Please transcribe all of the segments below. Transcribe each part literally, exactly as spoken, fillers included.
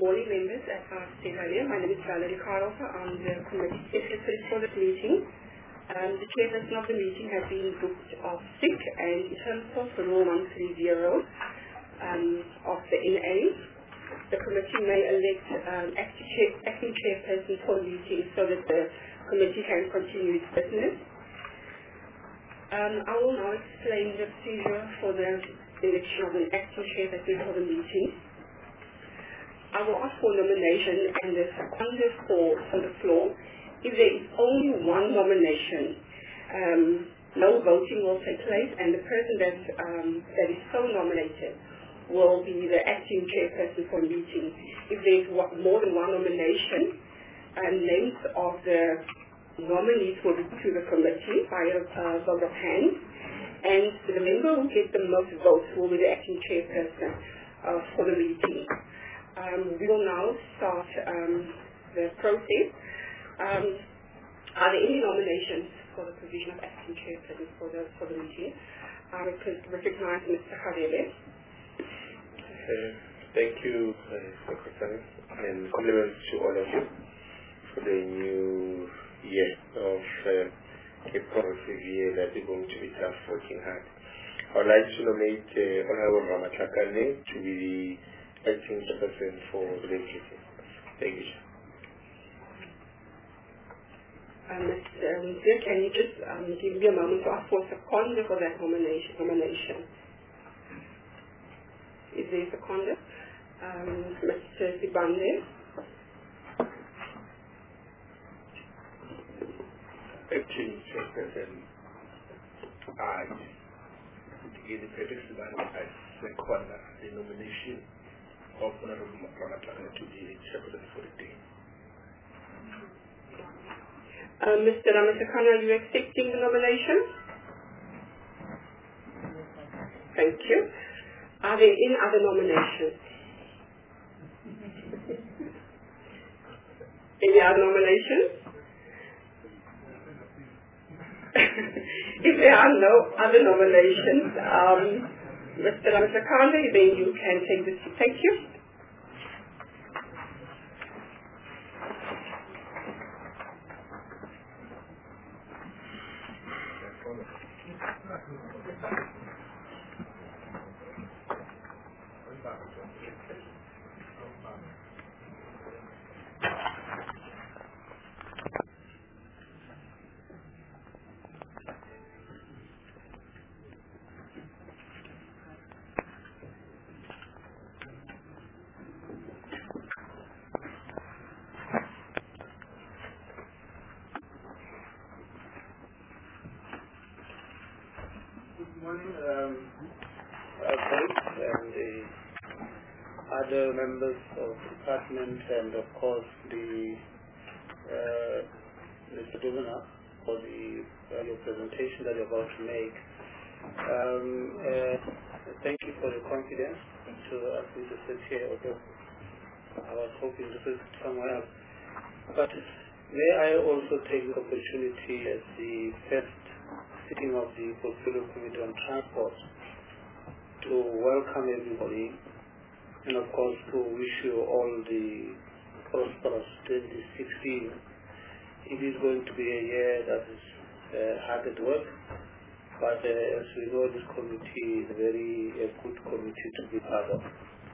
morning, members. As I said earlier, my name is Valerie Karlhofer. I'm the committee secretary for this meeting. Um, the chairperson of the meeting has been booked off sick, and in terms of Rule one thirty um, of the N A, the committee may elect um, acting, chair, acting chairperson for the meeting so that the committee can continue its business. Um, I will now explain the procedure for the election of an acting chairperson for the meeting. I will ask for nomination and the seconder for on the floor. If there is only one nomination, um, no voting will take place, and the person that um, that is so nominated will be the acting chairperson for the meeting. If there is more than one nomination, uh, names of the nominees will be to the committee by a uh, vote of hands, and the member who gets the most votes will be the acting chairperson uh, for the meeting. Um, we will now start um, the process. Um, are there any nominations for the position of acting chairperson for the for the meeting? I would recognize Mister Harele. Uh, thank you, uh, Secretary, and compliments to all of you for the new year of uh, a progressive year that is going to be tough working hard. I would like to nominate uh, Honorable Ramatlakane to be the acting chairperson for the meeting. Thank you. Um, Mister Mzir, can you just um, give me a moment to ask for a seconder for that nomination? nomination? Is there a seconder? Um, Mister Sibande? Acting chairperson, I, together with Peter Sibande, I second the nomination of Honorable Ramatlakane to be the chairperson for the day. Uh, Mister Ramatlakane, are you accepting the nomination? Thank you. Are there any other nominations? Any other nominations? If there are no other nominations, um, Mister Ramatlakane, then you can take this. Thank you. Good morning, um, uh, colleagues and the other members of the department, and of course the uh, Mister Governor for the uh, your presentation that you're about to make. Um, uh, thank you for the confidence to ask me to sit here, although I was hoping to sit somewhere else. But may I also take the opportunity as the first sitting of the Portfolio Committee on Transport to welcome everybody, and of course to wish you all the prosperous twenty sixteen. It is going to be a year that is uh, hard at work, but uh, as we know, this committee is a very uh, good committee to be part of.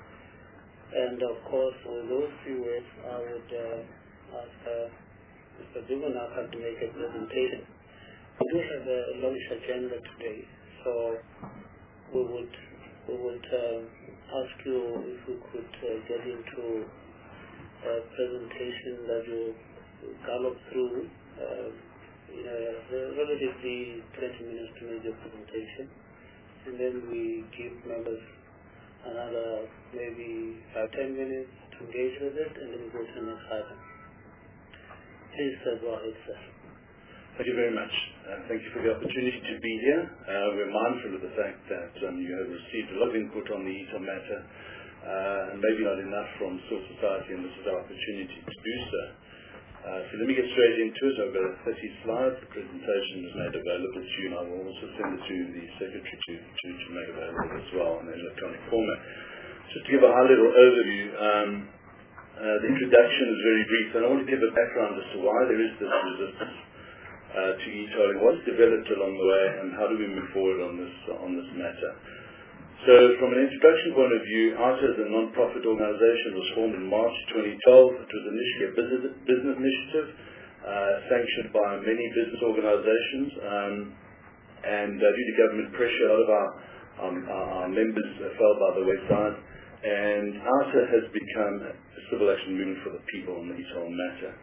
And of course, with those few words, I would uh, ask uh, Mister Dumanaka to make a presentation. We do have a launch agenda today, so we would we would um, ask you if we could uh, get into a presentation that you gallop through uh, in a relatively twenty minutes to make your presentation, and then we give members another maybe five ten minutes to engage with it, and then we go to the next item. Please uh, go ahead, sir. Thank you very much. Uh, thank you for the opportunity to be here. Uh, we're mindful of the fact that um, you have received a lot of input on the E T O matter, uh, and maybe not enough from civil society, and this is our opportunity to do so. Uh, so let me get straight into it. I've got thirty slides. The presentation is made available to you, and I will also send it to the Secretary to, to, to make available as well in an electronic format. Just to give a high-level overview, um, Uh, the introduction is very brief, and I want to give a background as to why there is this resistance uh, to e-tolling, what's developed along the way, and how do we move forward on this on this matter. So, from an introduction point of view, I T A as a non-profit organization was formed in March twenty twelve. It was initially a business, business initiative uh, sanctioned by many business organizations, um, and uh, due to government pressure, a lot of our, um, our, our members uh, fell by the wayside, and I T A has become a civil action movement for the people on the e-toll matter.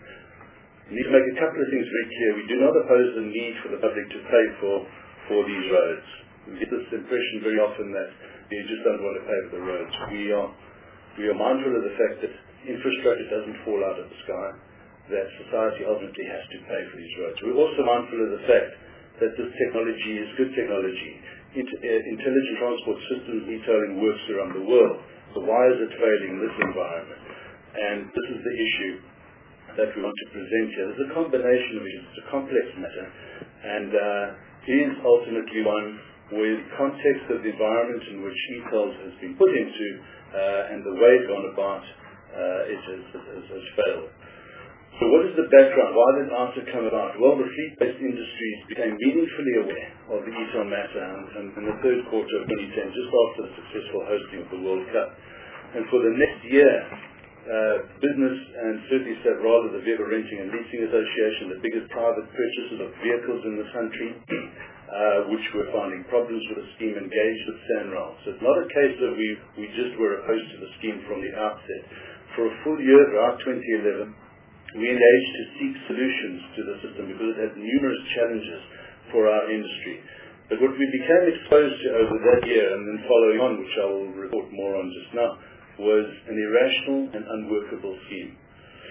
We need to make a couple of things very clear. We do not oppose the need for the public to pay for, for these roads. We get this impression very often that you just don't want to pay for the roads. We are, we are mindful of the fact that infrastructure doesn't fall out of the sky, that society ultimately has to pay for these roads. We're also mindful of the fact that this technology is good technology. Int uh, intelligent transport systems e-tolling works around the world. So why is it failing in this environment? And this is the issue that we want to present here. There's a combination of issues. It's a complex matter, and uh, is ultimately one where the context of the environment in which e-tolls has been put into uh, and the way it's gone about uh, it has, has, has failed. So what is the background? Why did I T A come about? Well, the fleet-based industries became meaningfully aware of the e-toll matter in, in the third quarter of twenty ten, just after the successful hosting of the World Cup. And for the next year, uh, business and certainly SAVRALA, the Vehicle Renting and Leasing Association, the biggest private purchasers of vehicles in the country, Uh, which were finding problems with the scheme, engaged with SANRAL. So it's not a case that we, we just were opposed to the scheme from the outset. For a full year, throughout twenty eleven, we engaged to seek solutions to the system because it had numerous challenges for our industry. But what we became exposed to over that year, and then following on, which I will report more on just now, was an irrational and unworkable scheme.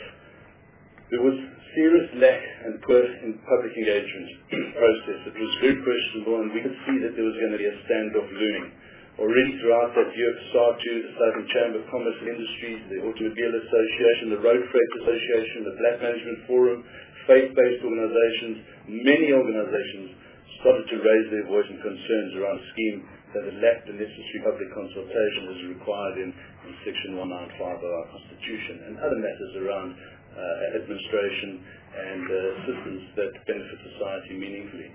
There was serious lack and poor in public engagement process. It was very questionable, and we could see that there was going to be a standoff looming. Already throughout that year, S A R two, the Southern Chamber of Commerce and Industries, the Automobile Association, the Road Freight Association, the Black Management Forum, faith-based organizations, many organizations started to raise their voice and concerns around a scheme that had lacked the necessary public consultation as required in, in Section one ninety-five of our Constitution, and other matters around Uh, administration and uh, systems that benefit society meaningfully.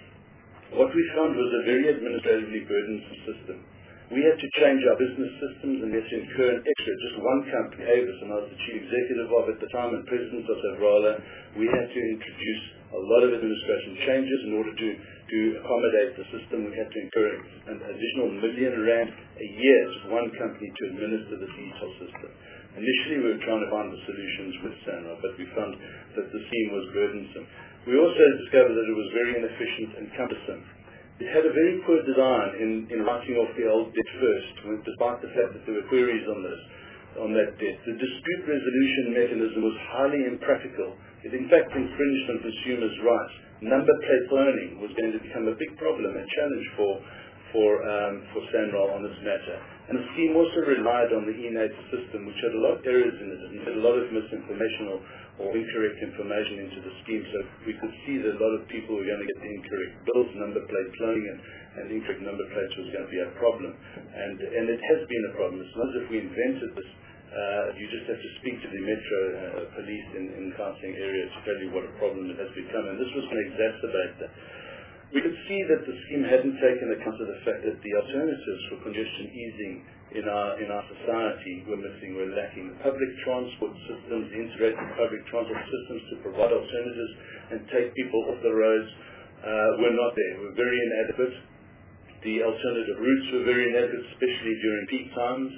What we found was a very administratively burdensome system. We had to change our business systems, and we had to incur an extra, just one company, Avis, and I was the chief executive of at the time and president of SAVRALA. We had to introduce a lot of administration changes in order to, to accommodate the system. We had to incur an additional million rand a year, just one company, to administer the e-toll system. Initially, we were trying to find the solutions with SANRAL, but we found that the scheme was burdensome. We also discovered that it was very inefficient and cumbersome. It had a very poor design in, in writing off the old debt first, despite the fact that there were queries on this, on that debt. The dispute resolution mechanism was highly impractical. It in fact infringed on consumers' rights. Number plate learning was going to become a big problem, a challenge for for um, for SANRAL on this matter. And the scheme also relied on the e-NATE system, which had a lot of errors in it, and had a lot of misinformation or, or incorrect information into the scheme. So we could see that a lot of people were going to get the incorrect bills, number plate cloning, and, and incorrect number plates was going to be a problem. And, and it has been a problem. It's not as if we invented this. Uh, you just have to speak to the Metro uh, police in, in the Gauteng area to tell you what a problem it has become. And this was going to exacerbate that. We could see that the scheme hadn't taken account of the fact that the alternatives for congestion easing in our in our society were missing, were lacking. The public transport systems, the integrated public transport systems to provide alternatives and take people off the roads uh, were not there, were very inadequate. The alternative routes were very inadequate, especially during peak times.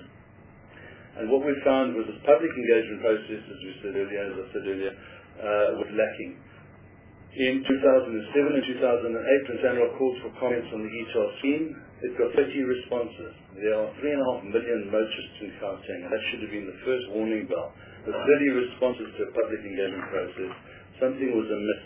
And what we found was this public engagement process, as we said earlier, as I said earlier, uh, was lacking. In two thousand seven and two thousand eight, when SANRAL called for comments on the e-toll scheme, it got thirty responses. There are three and a half million motorists in Gauteng, and that should have been the first warning bell. With thirty responses to a public engagement process, something was amiss.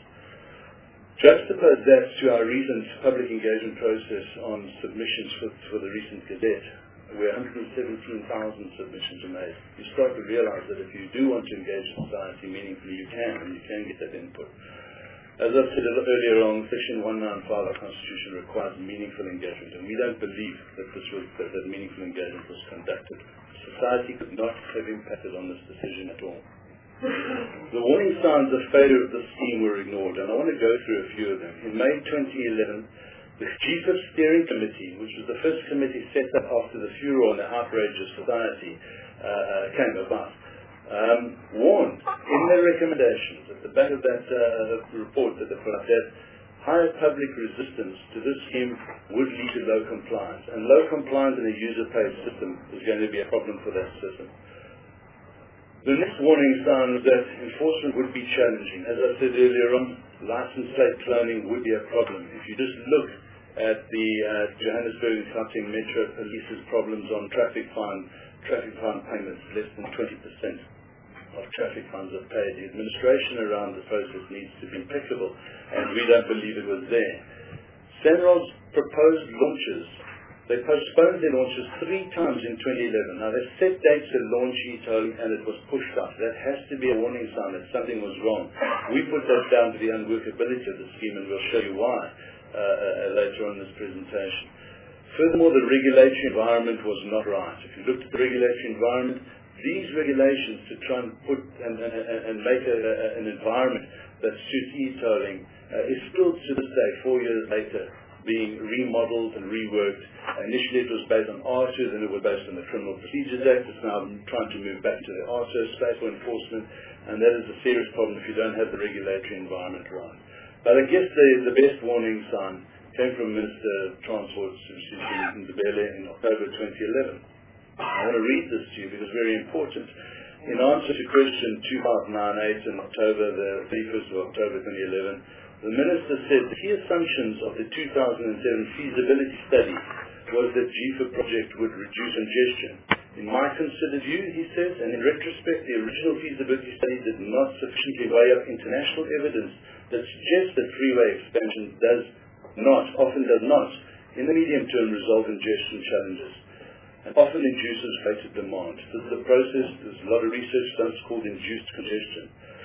Juxtapose that to our recent public engagement process on submissions for, for the recent Gazette, where one hundred seventeen thousand submissions are made. You start to realize that if you do want to engage society meaningfully, you can, and you can get that input. As I said earlier on, Section one ninety-five of our Constitution requires meaningful engagement, and we don't believe that this was that, that meaningful engagement was conducted. So society could not have impacted on this decision at all. The warning signs of failure of the scheme were ignored, and I want to go through a few of them. In May twenty eleven, the Chief of Steering Committee, which was the first committee set up after the furor and the outrage of society uh, came about, um, warned in their recommendations at the back of that uh, report that they put out that higher public resistance to this scheme would lead to low compliance, and low compliance in a user-paid system is going to be a problem for that system. The next warning sign was that enforcement would be challenging. As I said earlier on, license plate cloning would be a problem. If you just look at the uh, Johannesburg and Gauteng Metro Police's problems on traffic fine, traffic fine payments, less than twenty percent of traffic fines are paid. The administration around the process needs to be impeccable, and we don't believe it was there. SANRAL's proposed launches, they postponed their launches three times in twenty eleven. Now, they set dates to launch e-tolling, and it was pushed up. That has to be a warning sign that something was wrong. We put that down to the unworkability of the scheme, and we'll show you why uh, uh, later on in this presentation. Furthermore, the regulatory environment was not right. If you looked at the regulatory environment, these regulations to try and put and, and, and make a, a, an environment that suits e-tolling uh, is still to this day, four years later, being remodeled and reworked. Initially it was based on R T O, then it was based on the Criminal Procedures Act. It's now trying to move back to the R T O space for enforcement, and that is a serious problem if you don't have the regulatory environment right. But I guess the, the best warning sign came from Minister of Transport, Susan Ndebele, in October twenty eleven. I want to read this to you because it's very important. In answer to question two five nine eight in October, the thirty-first of October twenty eleven, the Minister said the key assumptions of the two thousand seven feasibility study was that G I F A project would reduce congestion. In my considered view, he says, and in retrospect, the original feasibility study did not sufficiently weigh up international evidence that suggests that freeway expansion does not, often does not, in the medium term resolve congestion challenges, and often induces greater demand. This is a process, there's a lot of research done, it's called induced congestion.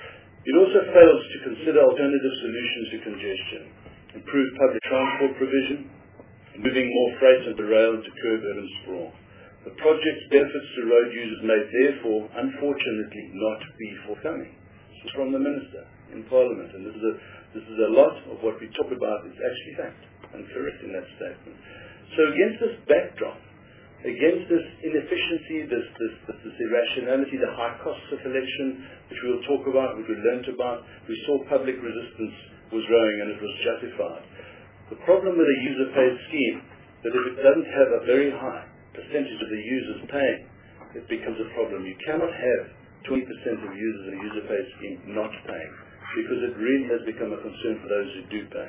It also fails to consider alternative solutions to congestion, improve public transport provision, moving more freight onto rail to curb urban sprawl. The project's benefits to road users may therefore, unfortunately, not be forthcoming. This is from the Minister in Parliament, and this is a, this is a lot of what we talk about is actually fact and correct in that statement. So against this backdrop, against this inefficiency, this, this, this, this irrationality, the high costs of election, which we will talk about, which we learnt about, we saw public resistance was growing and it was justified. The problem with a user-paid scheme, that if it doesn't have a very high percentage of the users paying, it becomes a problem. You cannot have twenty percent of users in a user-paid scheme not paying, because it really has become a concern for those who do pay.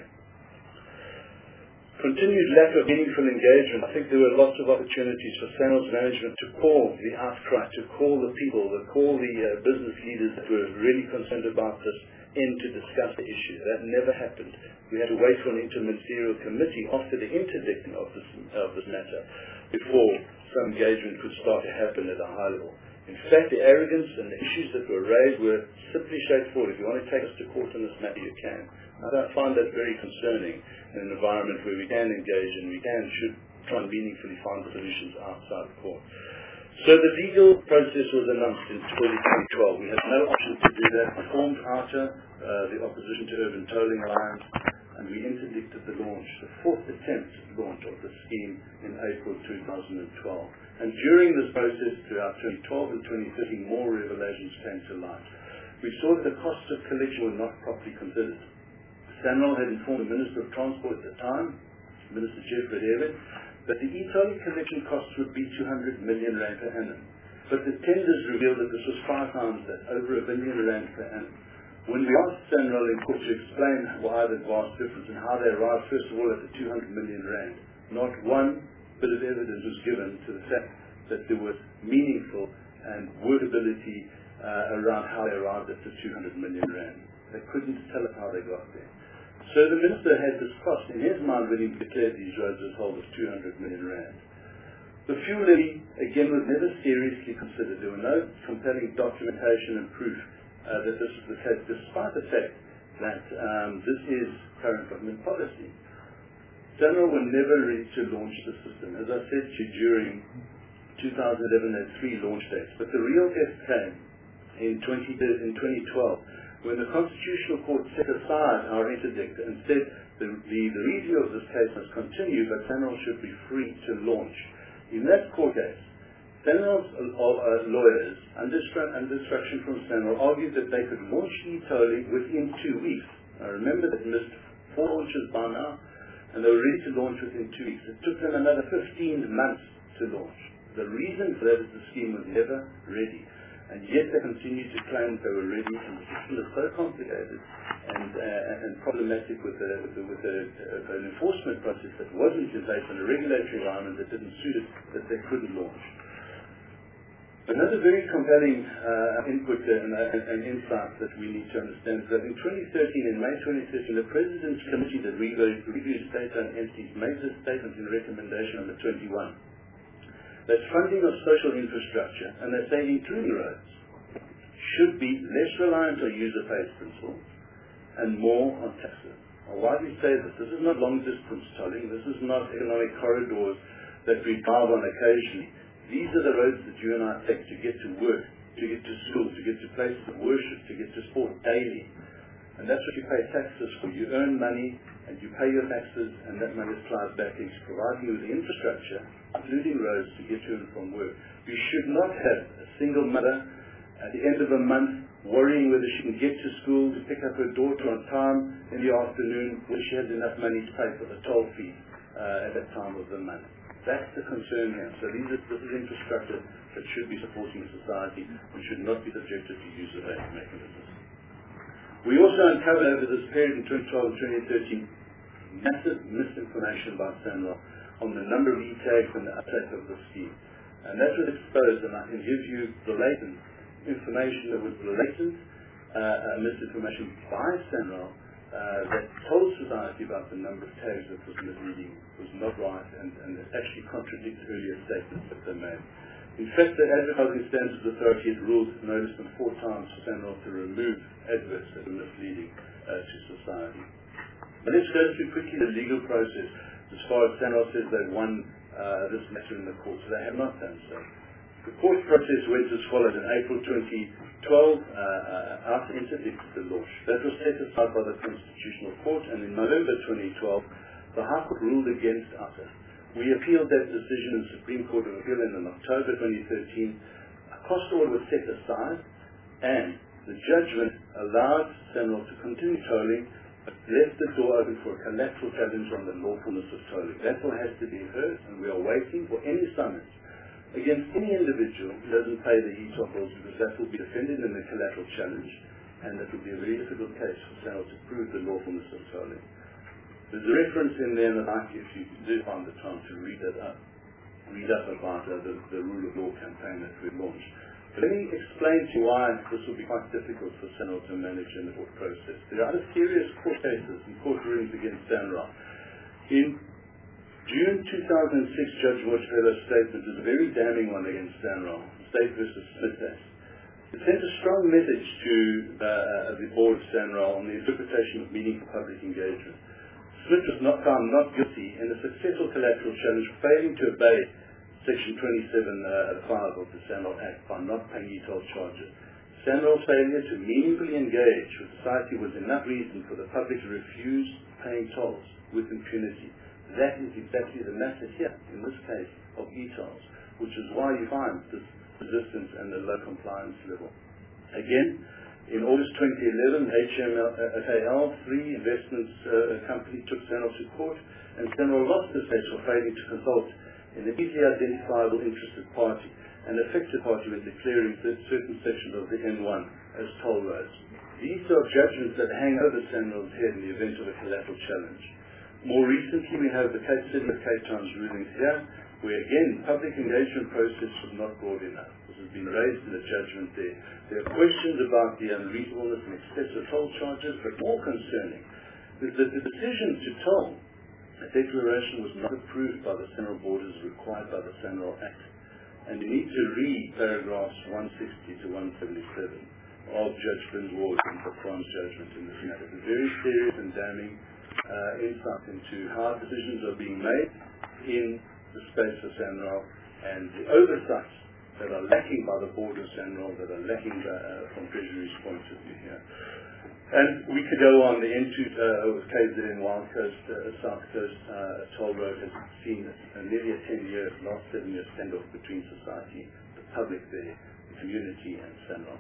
Continued lack of meaningful engagement. I think there were lots of opportunities for SANRAL's management to call the outcry, to call the people, to call the uh, business leaders that were really concerned about this in to discuss the issue. That never happened. We had to wait for an interministerial committee after the interdicting of this, of this matter before some engagement could start to happen at a high level. In fact, the arrogance and the issues that were raised were simply straightforward. If you want to take us to court on this matter, you can. I don't find that very concerning in an environment where we can engage and we can, should try and meaningfully find solutions outside the court. So the legal process was announced in twenty twelve. We had no option to do that. We formed ARTA, uh, the Opposition to Urban Tolling Alliance, and we interdicted the launch, the fourth attempt at launch of the scheme in April two thousand twelve. And during this process, throughout twenty twelve and twenty thirteen, more revelations came to light. We saw that the costs of collection were not properly considered. SANRAL had informed the Minister of Transport at the time, Minister Jeffrey David, that the e-tolling collection costs would be two hundred million rand per annum. But the tenders revealed that this was five times that, over a billion rand per annum. When we asked SANRAL in court to explain why the vast difference and how they arrived, first of all, at the two hundred million rand, not one bit of evidence was given to the fact that there was meaningful and workability uh, around how they arrived at the two hundred million rand. They couldn't tell us how they got there. So the Minister had this cost in his mind when he declared these roads as whole of two hundred million rand. The fuel levy, again, was never seriously considered. There were no compelling documentation and proof uh, that this was the case, despite the fact that um, this is current government policy. SANRAL were never ready to launch the system. As I said to you during two thousand eleven had three launch dates, but the real test came in, twenty, in twenty twelve, when the Constitutional Court set aside our interdict and said the, the, the review of this case must continue, but SANRAL should be free to launch. In that court case, SANRAL's uh, uh, lawyers, under, under instruction from SANRAL, argued that they could launch e-tolling within two weeks. I remember they missed four launches by now, and they were ready to launch within two weeks. It took them another fifteen months to launch. The reason for that is the scheme was never ready. And yet they continued to claim they were ready, and the system is so complicated and, uh, and problematic with, a, with, a, with a, uh, an enforcement process that wasn't in place and a regulatory environment that didn't suit it, that they couldn't launch. Another very compelling uh, input and, uh, and insight that we need to understand is that in twenty thirteen, in May twenty thirteen, the President's Committee that reviews state-owned entities made this statement in recommendation number twenty-one. That funding of social infrastructure, and they say including roads, should be less reliant on user-pays principles and more on taxes. Now, why do we say this? This is not long-distance tolling. This is not economic corridors that we drive on occasionally. These are the roads that you and I take to get to work, to get to school, to get to places of worship, to get to sport daily. And that's what you pay taxes for. You earn money and you pay your taxes, and that money applies back into providing you with the infrastructure, including roads, to get to and from work. You should not have a single mother at the end of a month worrying whether she can get to school to pick up her daughter on time in the afternoon when she has enough money to pay for the toll fee uh, at that time of the month. That's the concern here. So these are, this is infrastructure that should be supporting society and should not be subjected to user-based mechanisms. We also uncovered over this period in twenty twelve and twenty thirteen massive misinformation about SANRAL on the number of e-tags and the uptake of the scheme. And that was exposed, and I can give you blatant information that was blatant uh, uh, misinformation by SANRAL uh, that told society about the number of tags that was misleading, was not right, and, and it actually contradicts earlier statements that they made. In fact, the Advertising Standards Authority had ruled no less than four times for SANRAL to remove adverts that were misleading uh, to society. But let's go through quickly the legal process. As far as SANRAL says they've won uh, this matter in the court, so they have not done so. The court process went as followed. In April twenty twelve, uh, uh, our interdicted the launch. That was set aside by the Constitutional Court, and in November twenty twelve, the High Court ruled against U T A. We appealed that decision in the Supreme Court of Appeal, and in October twenty thirteen, a cost order was set aside, and the judgment allowed SANRAL to continue tolling, but left the door open for a collateral challenge on the lawfulness of tolling. That will have to be heard, and we are waiting for any summons against any individual who doesn't pay the e-toll bills, because that will be defended in the collateral challenge, and that will be a very difficult case for SANRAL to prove the lawfulness of tolling. There's a reference in there, and I'd like you, if you do find the time, to read that up, read up about uh, the, the rule of law campaign that we launched. But let me explain to you why this will be quite difficult for SANRAL to manage in the court process. There are other serious court cases and court rulings against SANRAL. In June two thousand six, Judge Watchfeller's statement was a very damning one against SANRAL, State versus Smith. It sent a strong message to uh, the board of SANRAL on the interpretation of meaningful public engagement. Smith was not found not guilty in a successful collateral challenge for failing to obey Section twenty-seven five uh, of the SANRAL Act by not paying e-toll charges. SANRAL's failure to meaningfully engage with society was enough reason for the public to refuse paying tolls with impunity. That is exactly the matter here, in this case, of e-tolls, which is why you find this resistance and the low compliance level. Again, in August twenty eleven, H M L three Investments uh, Company took SANRAL to court, and SANRAL lost this case for failing to consult an easily identifiable interested party, an affected party when declaring certain sections of the N one as toll roads. These are judgments that hang over SANRAL's head in the event of a collateral challenge. More recently, we have the Cape City of Cape Town's rulings here, where again, public engagement process was not broad enough. This has been raised in the judgment there. There are questions about the unreasonableness and excessive toll charges, but more concerning is that the decision to toll a declaration was not approved by the SANRAL board as required by the SANRAL Act. And you need to read paragraphs one sixty to one seventy-seven of Judge Bin Ward and Patron's judgment in this matter. It's a very serious and damning uh, insight into how decisions are being made in the space of SANRAL and the oversight that are lacking by the board of SANRAL, that are lacking uh, from Treasury's point of view here. And we could go on. The N two uh, K Z N Wild Coast, uh, South Coast uh, toll road has seen uh, nearly a ten-year, last seven-year standoff between society, the public there, the community, and SANRAL.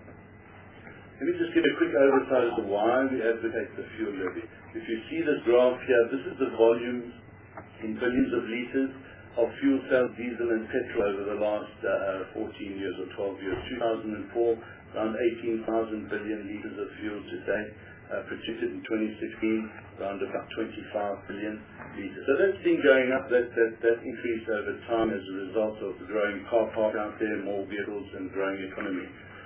Let me just give a quick oversight as to why we advocate the fuel levy. If you see this graph here, this is the volumes in billions of litres of fuel cells, diesel and petrol over the last uh, fourteen years or twelve years. two thousand four, around eighteen thousand billion litres of fuel today, uh, produced in twenty sixteen, around about twenty-five billion litres. So that's been going up, that, that, that increase over time as a result of the growing car park out there, more vehicles and growing economy.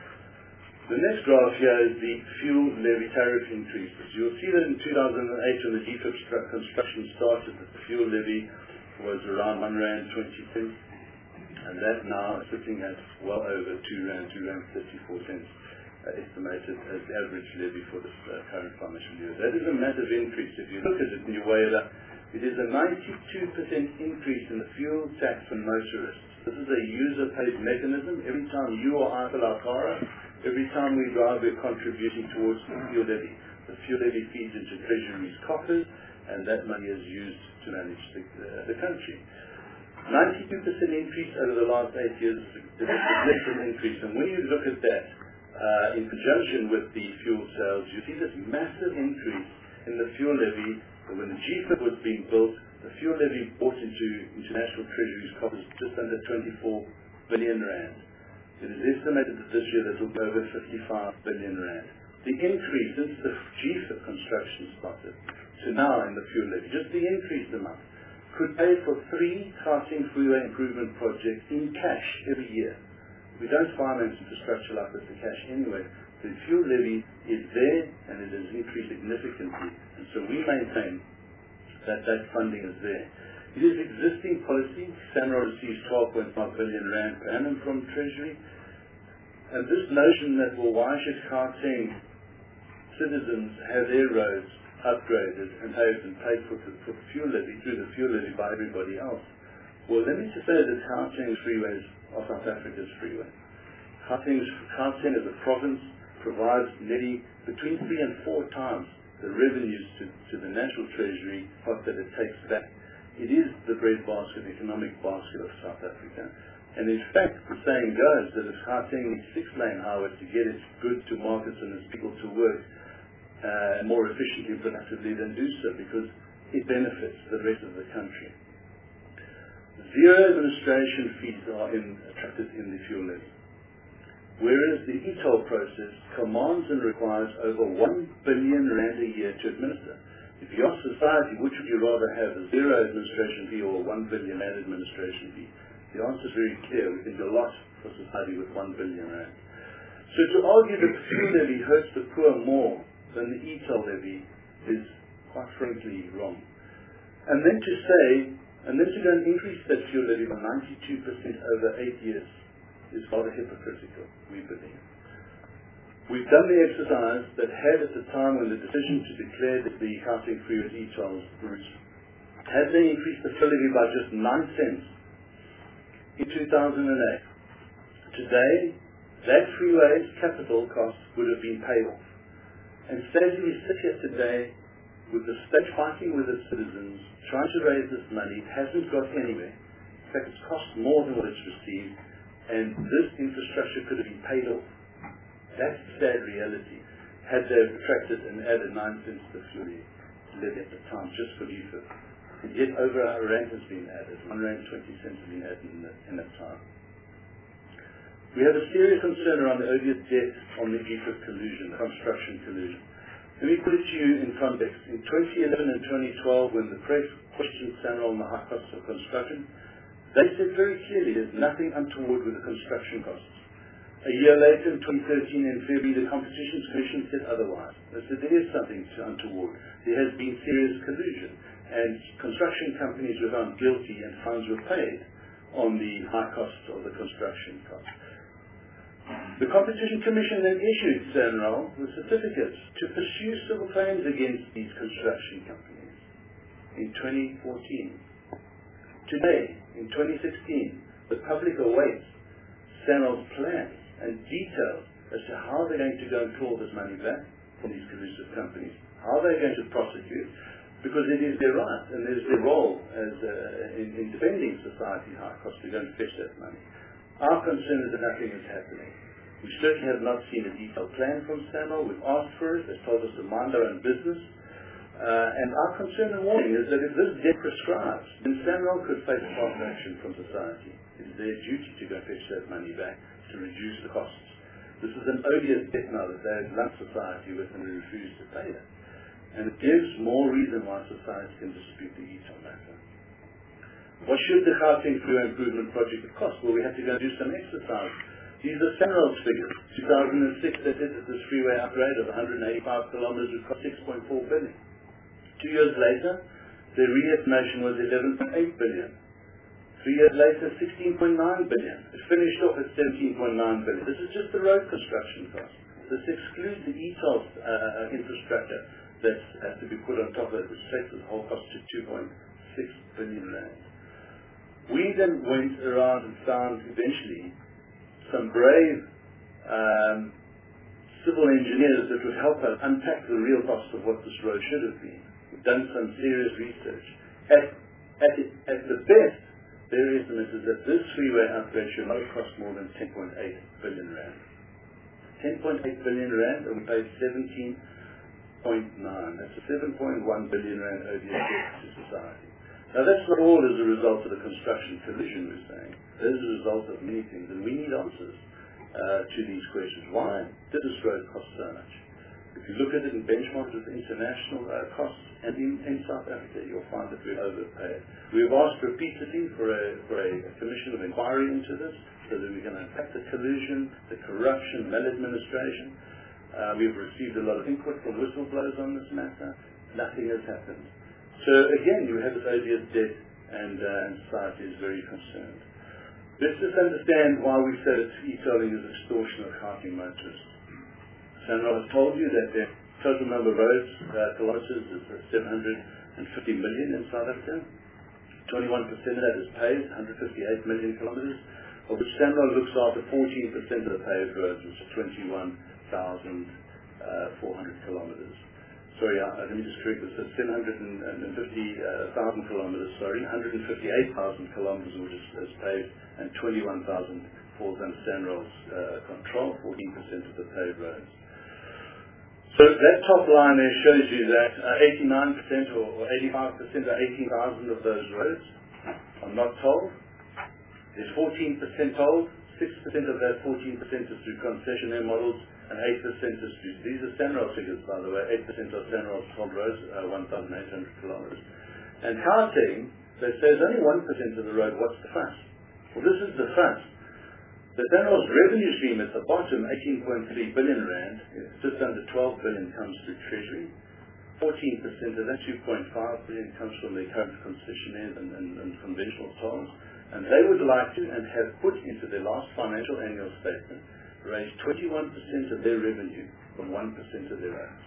The next graph here is the fuel levy tariff increases. You'll see that in two thousand eight when the G F I P construction started, that the fuel levy was around one rand twenty cents, and that now is sitting at well over two rand, two rand thirty-four cents, uh, estimated as the average levy for this uh, current financial year. That is a massive increase. If you look at it and you weigh it up, it is a ninety-two percent increase in the fuel tax for motorists. This is a user-paid mechanism. Every time you or I fill our car up, every time we drive, we're contributing towards the fuel levy. The fuel levy feeds into Treasury's coffers, and that money is used to manage the, uh, the country. ninety-two percent increase over the last eight years is a significant increase, and when you look at that uh, in conjunction with the fuel sales, you see this massive increase in the fuel levy. When the G F I P was being built, the fuel levy brought into international treasuries coffers just under twenty-four billion rand. It is estimated that this year that will be over fifty-five billion rand. The increase since the G F I P construction started to now in the fuel levy, just the increased amount, could pay for three Gauteng freeway improvement projects in cash every year. We don't finance infrastructure like this in cash anyway. The fuel levy is there and it has increased significantly, and so we maintain that that funding is there. It is existing policy. SANRAL receives twelve point five billion rand per annum from Treasury, and this notion that, well, why should Gauteng citizens have their roads upgraded and paved and paid for the, for the fuel levy through the fuel levy by everybody else? Well, let me just say that Gauteng's freeways are South Africa's freeways. Gauteng's, Gauteng as a province provides nearly between three and four times the revenues to, to the national treasury pot that it takes back. It is the breadbasket, economic basket of South Africa. And in fact, the saying goes that if Gauteng needs six-lane highways to get its goods to markets and its people to work, Uh, more efficiently and productively, than do so, because it benefits the rest of the country. Zero administration fees are in, attracted in the fuel levy, whereas the e-toll process commands and requires over one billion rand a year to administer. If you ask society, which would you rather have, a zero administration fee or a one billion rand administration fee? The answer is very clear. We can do a lot for society with one billion rand. So to argue that the fuel levy hurts the poor more than the e-toll levy is quite frankly wrong. And then to say, and then to go and increase that fuel levy by ninety-two percent over eight years is rather hypocritical, we believe. We've done the exercise that had at the time when the decision to declare that the Gauteng freeway e-tolls routes, had they increased the fuel levy by just nine cents in two thousand eight, today that freeway's capital cost would have been paid off. And as we sit here today, with the state fighting with its citizens, trying to raise this money, it hasn't got anywhere. In fact, it's cost more than what it's received, and this infrastructure could have been paid off. That's the sad reality. Had they retracted and added nine cents to the fuel levy at the time, just for G F I P. And yet over a rand has been added, one rand twenty cents has been added in that, in that time. We have a serious concern around the odious debt on the G F I P collusion, construction collusion. Let me put it to you in context. In twenty eleven and twenty twelve, when the press questioned SANRAL on the high costs of construction, they said very clearly there's nothing untoward with the construction costs. A year later, in twenty thirteen, in February, the Competition Commission said otherwise. They said there is something untoward. There has been serious collusion, and construction companies were found guilty and fines were paid on the high costs of the construction costs. The Competition Commission then issued SANRAL with certificates to pursue civil claims against these construction companies in twenty fourteen. Today, in twenty sixteen, The public awaits SANRAL's plans and details as to how they're going to go and claw this money back from these collusive companies, how they're going to prosecute, because it is their right and it is their role as uh, in, in defending society high cost to go and fetch that money. Our concern is that nothing is happening. We certainly have not seen a detailed plan from SANRAL. We've asked for it. They've told us to mind our own business. Uh, and our concern and warning is that if this debt prescribes, then SANRAL could face class action from society. It is their duty to go fetch that money back to reduce the costs. This is an odious debt now that they have lumped society with and we refuse to pay it. And it gives more reason why society can dispute the E T O M matter. What should the Gauteng Freeway Improvement Project cost? Well, we had to go and do some exercise. These are SANRAL's figures. two thousand six, they did that this freeway upgrade of one hundred eighty-five kilometers would cost six point four billion. Two years later, the re-estimation was eleven point eight billion. Three years later, sixteen point nine billion. It finished off at seventeen point nine billion. This is just the road construction cost. This excludes the E T O S uh, infrastructure that has to be put on top of it, which takes the whole cost to two point six billion rand. We then went around and found eventually some brave um, civil engineers that would help us unpack the real cost of what this road should have been. We've done some serious research. At, at, it, at the best, their estimate is that this freeway upgrade should not cost more than ten point eight billion rand. ten point eight billion rand, and we paid seventeen point nine. That's a seven point one billion rand odious debt to society. Now that's not all as a result of the construction collision, we're saying. It is a result of many things, and we need answers uh, to these questions. Why did this road cost so much? If you look at it in benchmarks with international uh, costs, and in, in South Africa, you'll find that we've overpaid. We've asked repeatedly for a, for a, a commission of inquiry into this, so that we can unpack the collusion, the corruption, maladministration. Uh, we've received a lot of input from whistleblowers on this matter. Nothing has happened. So again, you have this odious debt, and, uh, and society is very concerned. Let's just understand why we say that e-tolling is extortion of Gauteng motorists. SANRAL has told you that the total number of roads, uh, kilometres, is seven hundred fifty million in South Africa. twenty-one percent of that is paved, one hundred fifty-eight million kilometres, of which SANRAL looks after fourteen percent of the paved roads, which is twenty-one thousand four hundred kilometres. Sorry, uh, let me just correct this. It's seven hundred fifty thousand kilometres, sorry, one hundred fifty-eight thousand kilometres which is, is paved, and twenty-one thousand falls under SANRAL's uh, control, fourteen percent of the paved roads. So that top line there shows you that uh, eighty-nine percent or, or eighty-five percent or eighteen thousand of those roads are not tolled. There's fourteen percent tolled, six percent of that fourteen percent is through concessionaire models, and eight percent is through, these are SANRAL figures by the way, eight percent of SANRAL's tolled roads, uh, one thousand eight hundred kilometres. And Gauteng, they say there's only one percent of the road, what's the fuss? Well, this is the fuss. The SANRAL's revenue stream at the bottom, eighteen point three billion rand, just under twelve billion comes through Treasury. fourteen percent of that, two point five billion, comes from the current concessionaires and, and, and conventional tolls. And they would like to, and have put into their last financial annual statement, raise twenty-one percent of their revenue from one percent of their roads.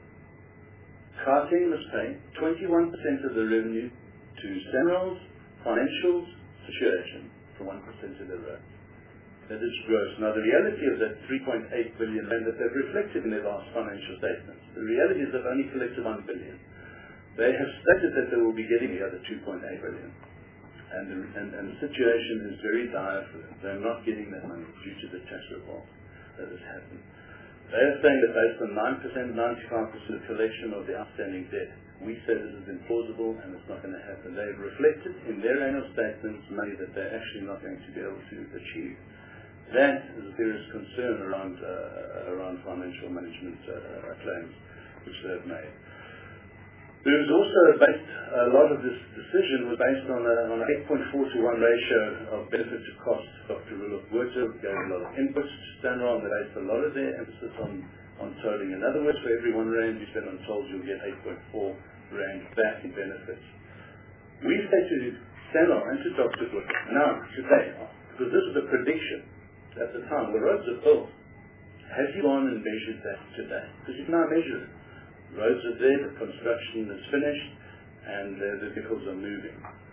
Gauteng must pay twenty-one percent of their revenue to SANRAL's Financials Association for one percent of their roads. That is gross. Now the reality of that three point eight billion rand that they've reflected in their last financial statements, the reality is they've only collected one billion. They have stated that they will be getting the other two point eight billion. And the, and, and the situation is very dire for them. They're not getting that money due to the tax revolt that has happened. They are saying that based on nine percent, ninety-five percent collection of the outstanding debt, we say this is implausible and it's not going to happen. They have reflected in their annual statements money that they're actually not going to be able to achieve. That is a serious concern around uh, around financial management uh, claims which they have made. There was also based, a lot of this decision was based on, a, on an eight point four to one ratio of benefit to cost. Doctor Rudolf Werter gave a lot of inputs to SANRAL, and they based a lot of their emphasis on, on tolling. In other words, for every one rand you spend on tolls, you'll get eight point four rand back in benefits. We say to SANRAL and to Doctor Werter, now, today, because this is a prediction at the time, the roads are built. Have you gone and measured that today? Because you can now measure it. Roads are there, the construction is finished, and uh, the vehicles are moving.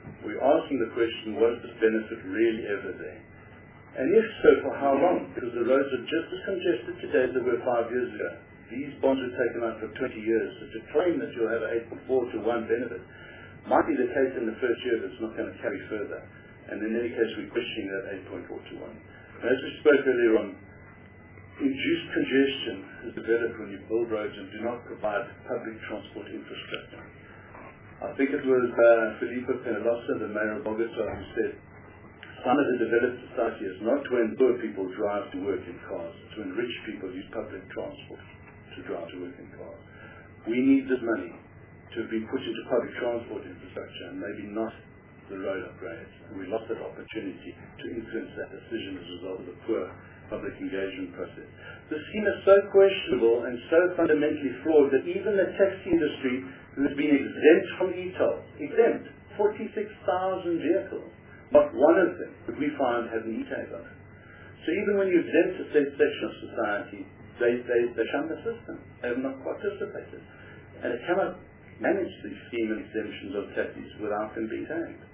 We're asking the question, was this benefit really ever there? And if so, for how long? Because the roads are just as congested today as they were five years ago. These bonds were taken out for twenty years, so to claim that you'll have an eight point four to one benefit might be the case in the first year, but it's not going to carry further. And in any case, we're questioning that eight point four to one. And as we spoke earlier on, induced congestion is developed when you build roads and do not provide public transport infrastructure. I think it was uh, Filippo Penalosa, the mayor of Bogota, who said, "Some of the developed society is not when poor people drive to work in cars, it's when rich people use public transport to drive to work in cars." We need this money to be put into public transport infrastructure and maybe not the road upgrades. And we lost that opportunity to influence that decision as a result of the poor public engagement process. The scheme is so questionable and so fundamentally flawed that even the taxi industry, who has been exempt from e toll, exempt, forty-six thousand vehicles, not one of them that we find has an e-tag on it. So even when you exempt a said section of society, they, they, they shun the system. They have not participated. And it cannot manage the scheme and exemptions of taxis without them being tagged.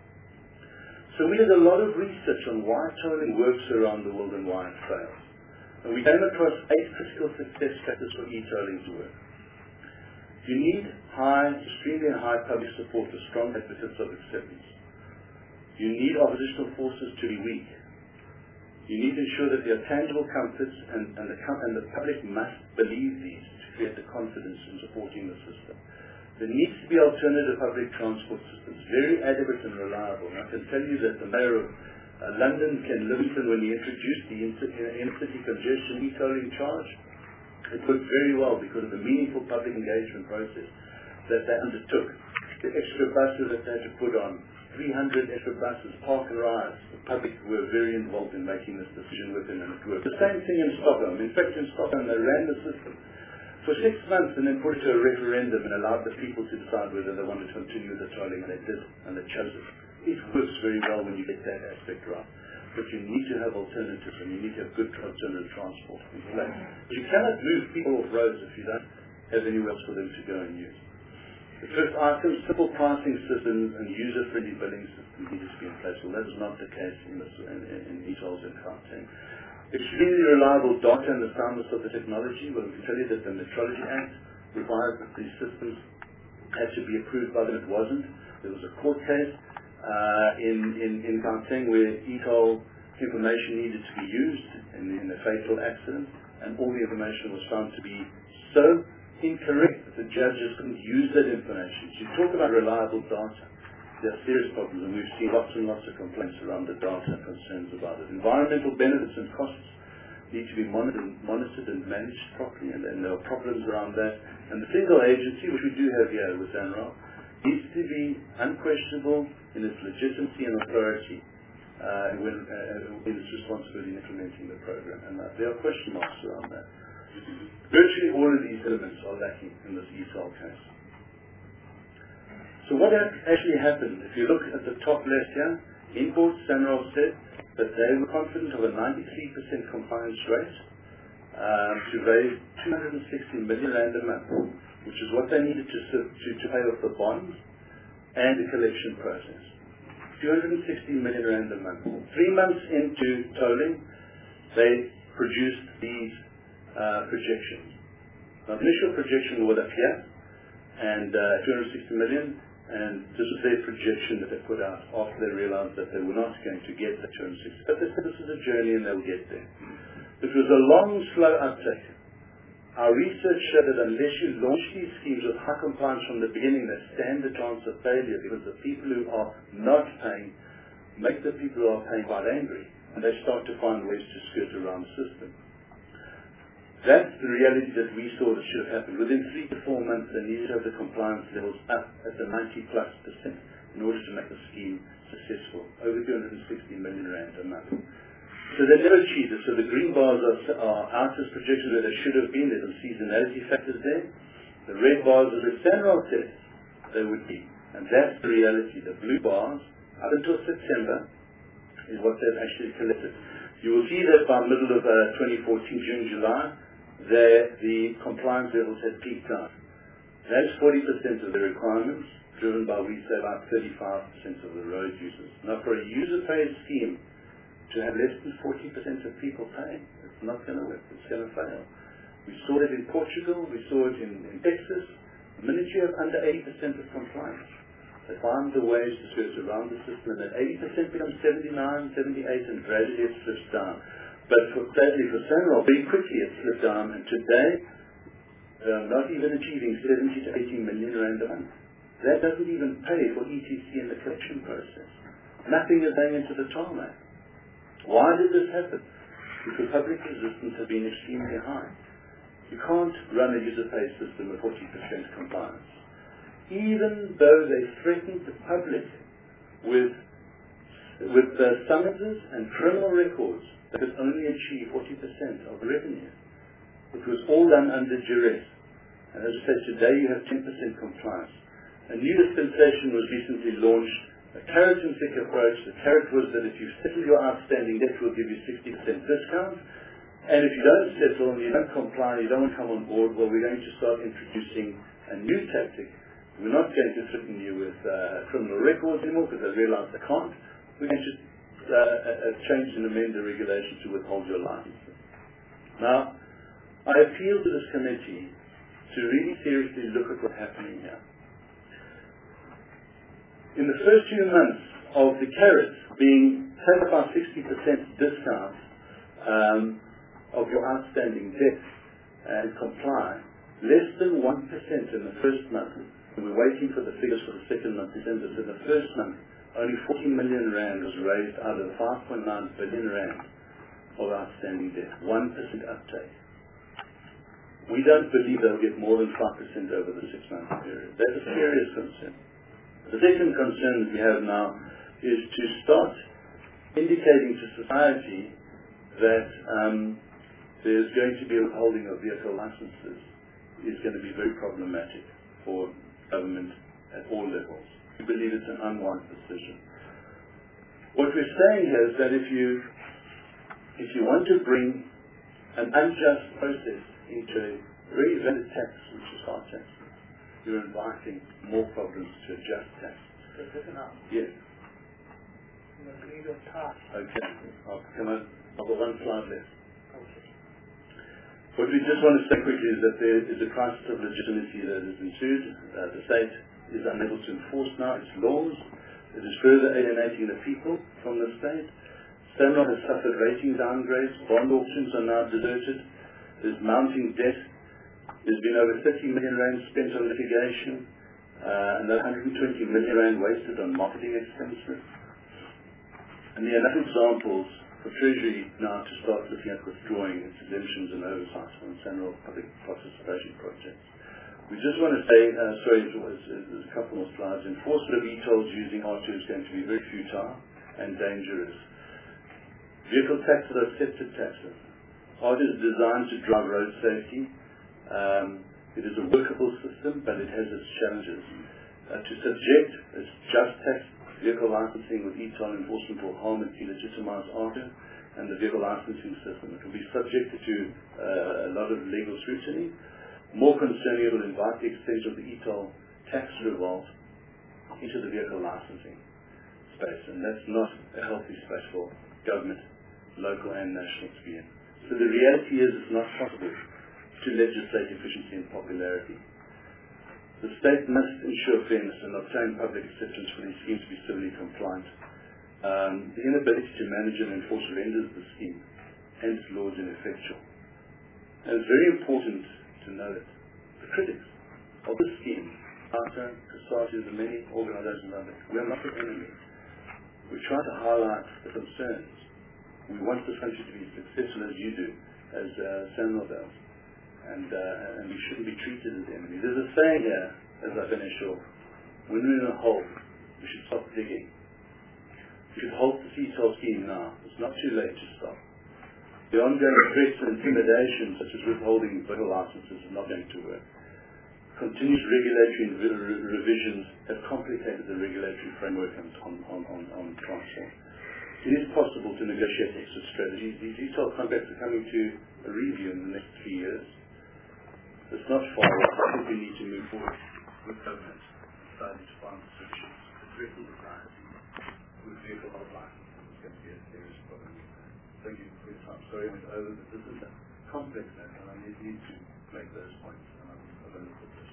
So we did a lot of research on why tolling works around the world and why it fails. And we came across eight critical success factors for e-tolling to work. You need high, extremely high public support for strong advocates of acceptance. You need oppositional forces to be weak. You need to ensure that there are tangible comforts and, and, the, and the public must believe these to create the confidence in supporting the system. There needs to be alternative public transport systems, very adequate and reliable. And I can tell you that the mayor of uh, London, Ken Livingstone, when he introduced the in-city congestion e-tolling charge, it worked very well because of the meaningful public engagement process that they undertook. The extra buses that they had to put on, three hundred extra buses, park and rides. The public were very involved in making this decision with them, and it worked. The same thing in Stockholm. In fact, in Stockholm, they ran the system for six months and then put it to a referendum and allowed the people to decide whether they wanted to continue the tolling, and they did, and they chose it. It works very well when you get that aspect right. But you need to have alternatives, and you need to have good alternative transport in place. You cannot move people off roads if you don't have anywhere else for them to go and use. The first item, simple pricing systems and user-friendly billing systems need to be in place. Well, that is not the case in, this, in, in, in e-tolls and Gauteng. Extremely reliable data and the soundness of the technology. Well, we can tell you that the Metrology Act required that these systems had to be approved by them. It wasn't. There was a court case uh, in, in, in Gauteng where e-toll information needed to be used in, in a fatal accident, and all the information was found to be so incorrect that the judges couldn't use that information. So you talk about reliable data. There are serious problems, and we've seen lots and lots of complaints around the data and concerns about it. Environmental benefits and costs need to be monitored, monitored and managed properly, and, and there are problems around that. And the single agency, which we do have here with ANRAL, needs to be unquestionable in its legitimacy and authority uh, when, uh, in its responsibility in implementing the program. And uh, there are question marks around that. Virtually all of these elements are lacking in this e-toll case. So what actually happened? If you look at the top left here, Imports, Sanral said that they were confident of a ninety-three percent compliance rate um, to raise two hundred sixty million rand a month, which is what they needed to, to, to pay off the bonds and the collection process. two hundred sixty million rand a month. Three months into tolling, they produced these uh, projections. The initial projection was up here, and uh, two hundred sixty million. And this was their projection that they put out after they realized that they were not going to get the two hundred sixty. But they said this is a journey and they'll get there. It was a long, slow uptake. Our research showed that unless you launch these schemes with high compliance from the beginning, they stand the chance of failure, because the people who are not paying make the people who are paying quite angry, and they start to find ways to skirt around the system. That's the reality that we saw that should have happened. Within three to four months, they needed to have the compliance levels up at the ninety plus percent in order to make the scheme successful. Over two hundred sixty million rand a month. So they never achieved it. So the green bars are, are out as projections where they should have been. There's some seasonality factors there. The red bars are the Sanral said they would be. And that's the reality. The blue bars, up until September, is what they've actually collected. You will see that by middle of uh, twenty fourteen, June, July, the, the compliance levels had peaked out. That's forty percent of the requirements. driven by, we say, about thirty-five percent of the road users. Now, for a user-paid scheme to have less than forty percent of people paying, it's not going to work. It's going to fail. We saw it in Portugal. We saw it in, in Texas. The minute you have under eighty percent of compliance, they find the ways to skirt around the system, and then eighty percent becomes seventy-nine, seventy-eight, and gradually it slips down. But for, sadly for Sanral, very quickly it slipped down, and today they're not even achieving seventy to eighty million rand a month. That doesn't even pay for E T C in the collection process. Nothing is going into the tarmac. Why did this happen? Because public resistance has been extremely high. You can't run a user-paid system with forty percent compliance. Even though they threatened the public with, with uh, summonses and criminal records that could only achieve forty percent of revenue. It was all done under duress. And as I said, today you have ten percent compliance. A new dispensation was recently launched, a carrot and stick approach. The carrot was that if you settle your outstanding debt, we'll give you sixty percent discount. And if you don't settle and you don't comply, you don't want to come on board, well, we're going to start introducing a new tactic. We're not going to threaten you with uh, criminal records anymore because they realize they can't. We're going to uh, uh, change and amend the regulations to withhold your license. Now, I appeal to this committee to really seriously look at what's happening here. In the first few months of the carrot being set up by sixty percent discount um, of your outstanding debt and comply, less than one percent in the first month, and we're waiting for the figures for the second month, December, so the first month, only forty million rand was raised out of the five point nine billion rand of outstanding debt, one percent uptake. We don't believe they'll get more than five percent over the six-month period. That's a serious concern. The second concern that we have now is to start indicating to society that um, there's going to be a withholding of vehicle licenses is going to be very problematic for government at all levels. We believe it's an unwise decision. What we're saying here is that if you if you want to bring an unjust process into a very valid tax, which is hard tax, you're inviting more problems to a just tax. Yes. Okay. I'll, can I, I've got one slide left. What we just want to say quickly is that there is a crisis of legitimacy that is ensued. Uh, the state is unable to enforce now its laws. It is further alienating the people from the state. Sanral has suffered rating downgrades. Bond auctions are now deserted. There's mounting debt. There's been over thirty million rand spent on litigation, uh, and one hundred twenty million rand wasted on marketing expenses. And there are enough examples for Treasury now to start looking at withdrawing its exemptions and oversight on Sanral public participation projects. We just want to say, uh, sorry, there's, there's a couple more slides. Enforcement of E tolls using R two is going to be very futile and dangerous. Vehicle taxes are accepted taxes. R two is designed to drive road safety. Um, it is a workable system, but it has its challenges. Uh, to subject its just tax vehicle licensing with E toll enforcement will harm and delegitimize R two and the vehicle licensing system. It will be subjected to uh, a lot of legal scrutiny. More concerning, it will invite the extension of the E toll tax revolt into the vehicle licensing space, and that's not a healthy space for government, local and national to be in. So the reality is it's not possible to legislate efficiency and popularity. The state must ensure fairness and obtain public acceptance for these schemes to be civilly compliant. Um, the inability to manage and enforce renders the scheme and its laws ineffectual. And it's very important to know that the critics of the scheme, ARTA, COSATU, the many organizations out there, we are not the enemy. We try to highlight the concerns. We want this country to be successful as you do, as uh, Sanral does. And, uh, and we shouldn't be treated as enemies. There's a saying here, as I finish off, when we're in a hole, we should stop digging. We should halt the E toll scheme now. It's not too late to stop. The ongoing threats and intimidation, such as withholding vehicle licenses, is not going to work. Continuous regulatory re- revisions have complicated the regulatory framework on, on, on, on transport. It is possible to negotiate exit strategies. These E toll contracts are coming to a review in the next three years. It's not far off. I think we need to move forward with government. decided to find solutions to threaten the privacy with vehicle hotline. It's going to be a serious problem. Thank you for your time. Sorry, I went over, but this is a complex matter, and I need, need to make those points. And I'm, I'm going to put this.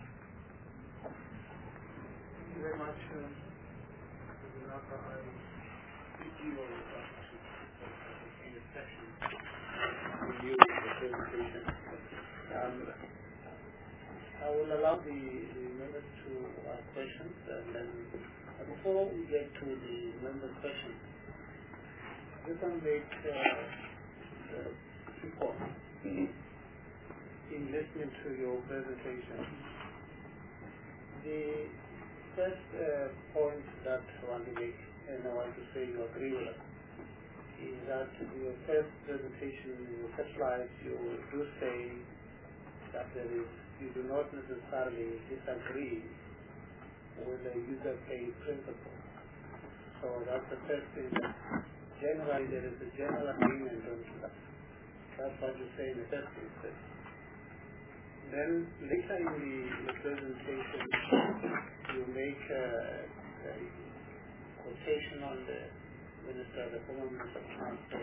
Thank you very much. Uh, I think you will in a session review the presentation. Um, I will allow the, the members to ask questions, and then uh, before we get to the member questions, I just want to make uh, uh, two points. Mm-hmm. In listening to your presentation, the first uh, point that I want to make, and I want to say you agree with us, is that in your first presentation, in your first slide, you do say that there is, you do not necessarily disagree with the user pay principle. So that's the first thing. Generally, there is a general agreement on that. That's what you say in the first instance. Then later in the, the presentation, you make a, a quotation on the Minister, the former Minister of Transport,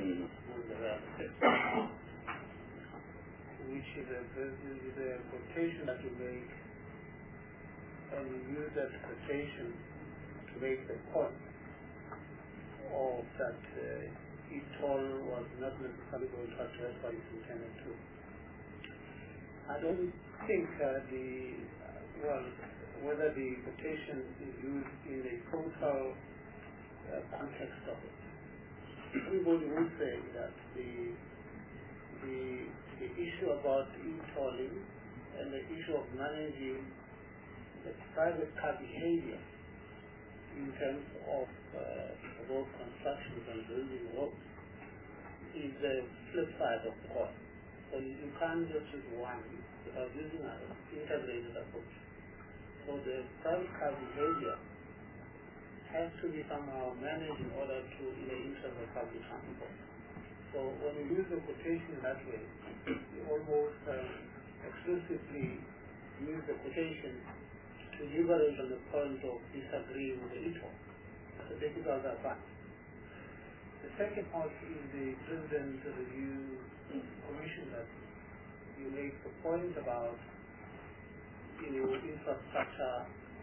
which is a, is a quotation that you make, and you use that quotation to make the point of that uh, e-toll was not necessarily going to address what it's intended to. I don't think uh, the, uh, well, whether the quotation is used in a total uh, context of it. Everybody would say that the, the, the issue about e-tolling and the issue of managing the private car behavior in terms of uh, road constructions and building roads is the flip side of the coin. So you, you can't just use one without using an integrated approach. So the private car behavior has to be somehow managed in order to, in the interest of public transport. So when you use the quotation that way, you almost um, exclusively use the quotation to liberate on the point of disagreeing with the e-toll. That's a difficult advance. The second point is the President Review Commission that you make the point about, you know, infrastructure,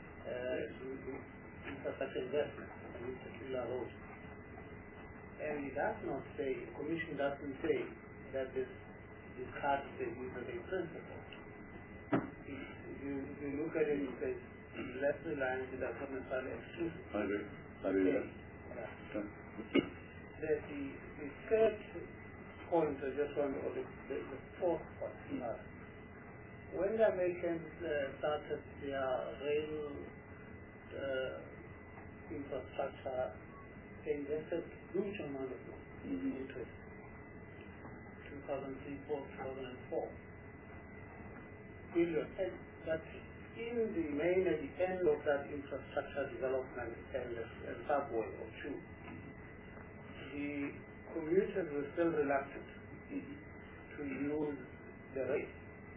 uh, infrastructure investment in particular roads. And it does not say, the Commission doesn't say that this discards the use of a principle. If you, if you look at it, it says less reliance is not necessarily exclusive. I agree. I agree with that. Yeah. The, the, the third point, I just want to, or the, the, the fourth point, mm. uh, when the Americans uh, started their rail uh, infrastructure, they invested huge amount of money mm-hmm. into it. two thousand three, two thousand four billion. And, but in the main, at the end of that infrastructure development and the subway or two, the commuters were still reluctant mm-hmm. to use the rail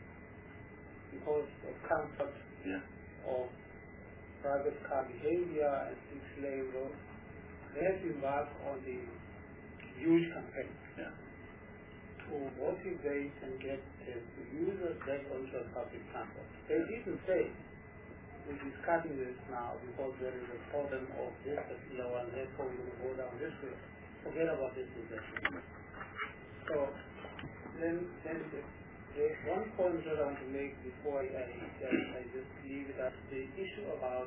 because of comfort yeah. of private car behavior and six-lane roads. They have embarked on the huge campaign yeah. to motivate and get the users back onto a public transport. They didn't say, we're discussing this now because there is a problem of this particular one, therefore we're going to go down this way. Forget about this investment. So, then, then the, the one point that I want to make before I, I, I just leave it at the issue about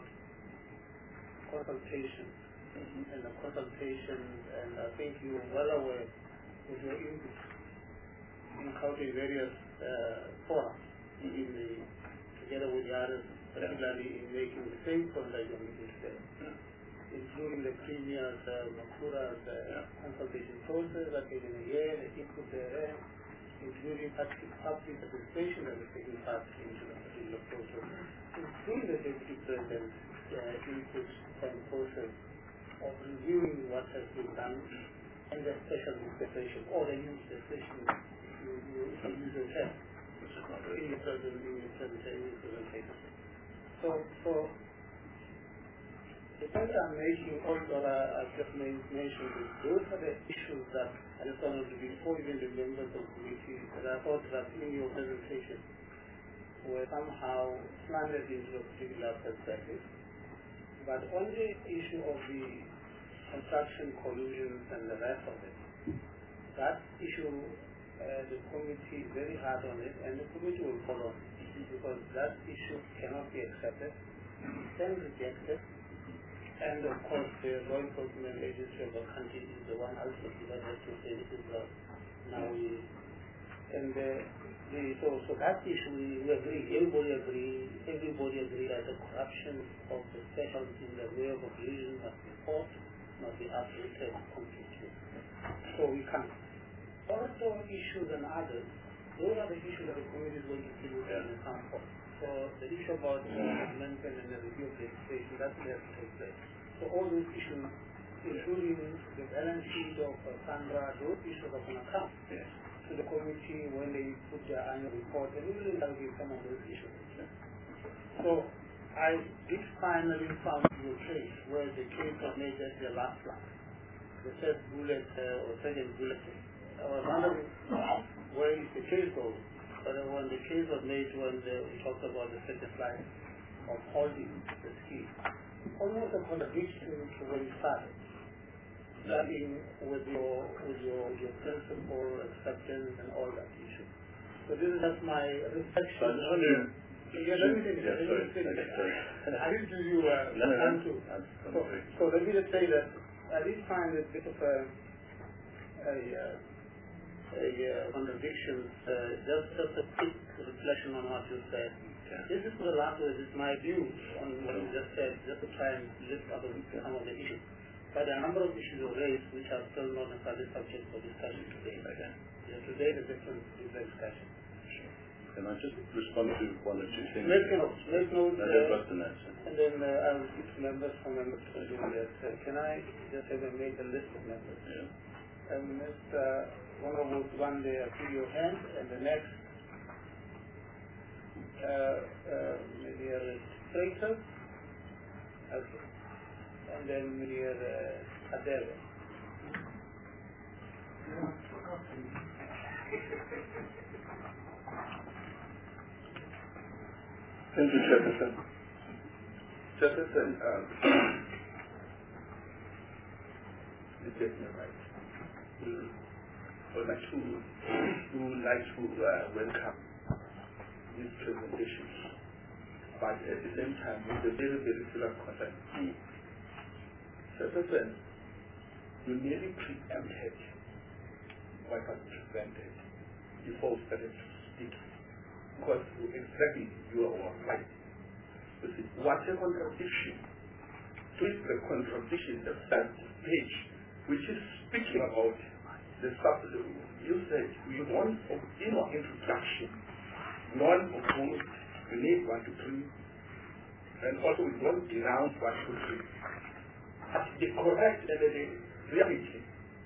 consultation mm-hmm. and the consultations, and I think you are well aware with your input in counting various uh, forums mm-hmm. in the, together with the others, particularly in making the same point that you're making today. Mm-hmm. Including the premiers, uh, Makura's uh, yeah. consultation process that is in a year, the input there, including public participation that is taking part into the particular process, including the Deputy President's uh, input and process of reviewing what has been done and the special dispensation or the new dispensation you, you, you use your term in the presentation. So, so the point I'm making, also uh, I've just mentioned, is those are the issues that I just wanted to, before even the members of the committee, that I thought that in your presentation were somehow slanted into a particular perspective. But on the issue of the construction collusions and the rest of it, that issue, uh, the committee is very hard on it, and the committee will follow it, because that issue cannot be accepted, then rejected. And of course, the law enforcement agency of the country is the one ultimately that has to say this is uh, now we. And uh, the, so, so that issue we, we agree, everybody agree, everybody agree that the corruption of the specials in the way of collusion must be fought, must be uprooted completely. So we can. Also issues and others, those are the issues that the community is going to deal with in some form. So the issue about the amendment and the review of legislation, that will have to take place. So all those issues, including the balance sheet of uh, Sandra, those issues are going to come yes. to the committee when they put their annual report, and we will interrogate some of those issues. Yes. So I did finally found your case, where the case was made as the last one, the first bullet uh, or second bullet. I was wondering where is the case goes. But when the case was made, when the, we talked about the second line of holding the scheme, almost a contradiction to what you started, starting with your with your your principle acceptance and all that issue. So this is just my reflection. Yeah, let me finish. Let me finish. I didn't give you uh, no, time to. So, so let me just say that I did find a bit of a a. Uh, A, uh, contradictions, uh, just, just a quick reflection on what you said. Yeah. This is the last word, this is my view on what you just said, just to try and lift up some of the issues. But a number of issues are raised which are still not necessarily subject for discussion today. Okay. Yeah, today the difference is the discussion. Sure. Can I just respond to one or two things? Make notes, make notes. Uh, and then uh, I will give members from members to do that. Uh, can I just have a make a list of members? Yeah. And Mister Honorable one day I see your hand, and the next uh, uh, Mister Straker, okay, and then Mister Uh, Adele. Thank you, Jefferson. Jefferson, um, you get me right. Mm. I would like to, we would like to uh, welcome these presentations, but at the same time with a very, very serious concern. Mm. Jefferson, you nearly preempted what was presented before we started to speak, because exactly you are right. You see, what a contradiction. Twist the contradiction, the first page, which is speaking about the substance. You said you want, in our introduction, non-opposed, we need one, two, three, and also we don't denounce one, two, three. But the correct and the reality,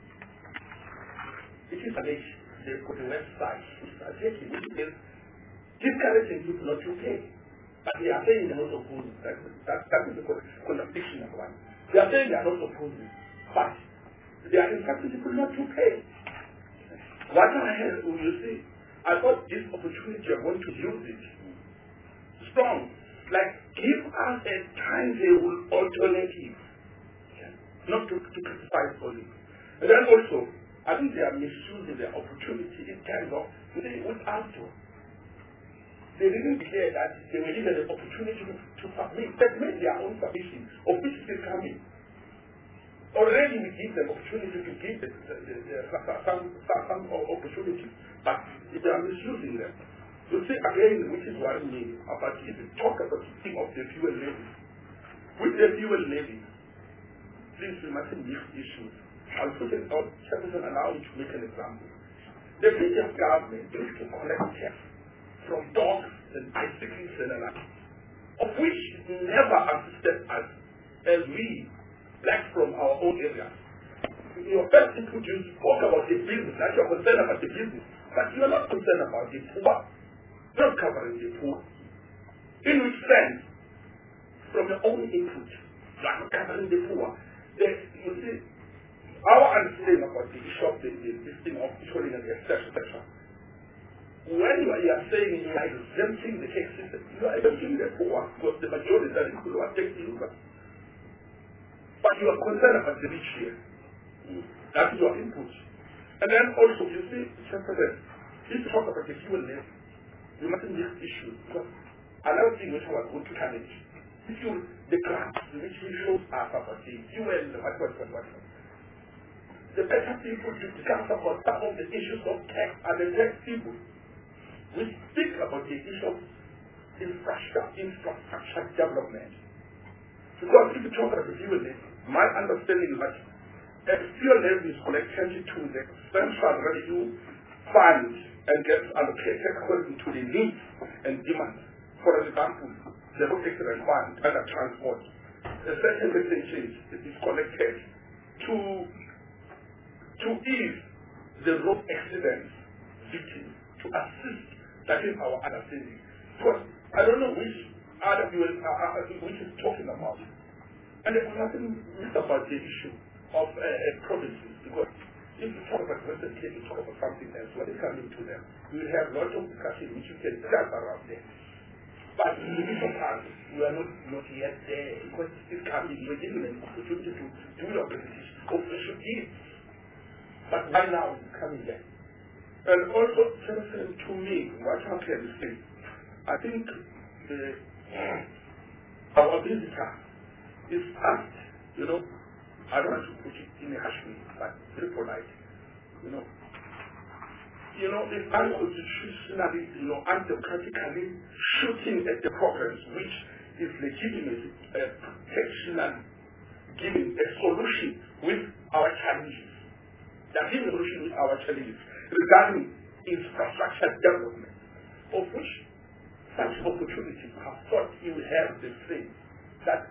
it is alleged, they've got a website, which is discouraging people not to pay. But they are saying they're not opposing. That, that, that is the contradiction of one. They are saying they are not opposing, but they are instructing people not to pay. What I had, you see, I thought this opportunity are going to use it strong. Like, give us a timetable alternative, okay? Not to, to criticize only. And then also, I think they are misusing the opportunity in terms of, you see, with ALTO, they didn't declare that they were given the opportunity to, to submit. They made their own submission, of which is coming. Already we give them opportunity to give the, the, the, the, some, some, some opportunity, but they are misusing them. You see, again, which is what I mean about if you talk about the thing of the fuel levy. With the fuel levy, please, we mustn't mix issues. I'll put it out, Jefferson, allow me to make an example. The British government used to collect tax from dogs and bicycles and the like, of which never assisted us as we, like from our own area. Your first input, you spoke about the business, like you're concerned about the business, but you're not concerned about the poor, not covering the poor. In which sense, from your own input, like gathering the poor. They, you see, our understanding about the issue of the, the, this thing of controlling and et cetera, et cetera. When you are, you are saying you are exempting the tax system, you are exempting the poor because the majority are people who are taxing over. But you are concerned about the rich here. Mm. That's your input. And then also, you see, if you talk about the fuel net, you mustn't miss issues because another thing which I was going to manage, if you, the graphs which we show us about the fuel, what, what, what, what, the better people to discuss about some of the issues of tax are the tax people. We speak about the issue of infrastructure, infrastructure development. Because if you talk about the fuel net, my understanding is that a fuel net is collected to the central revenue fund and gets allocated according to the needs and demands. For example, the road accident fund under transport. A certain percentage is collected to to ease the road accident victims, to assist. That is our understanding. Because I don't know which other fuel uh, which is talking about. And there was nothing about the issue of uh, provinces, because if you talk about Western Cape, you talk about something else, when it's coming to them, we have lots of discussion which you can discuss around there. But in the different parts, we are not, not yet there, because it's coming, we're given an opportunity to do your presentation, or we should give. But right now, it's coming there. And also, to me, what I can say, I think the, our visitor is asked, you know, I don't want to put it in a harsh way, but very polite. You know, you know, it's unconstitutionally, you know, undemocratically shooting at the programs which is legitimate, uh, protectional, giving a solution with our challenges. They're giving a solution with our challenges regarding infrastructure development, of which such opportunities have thought you have the same. That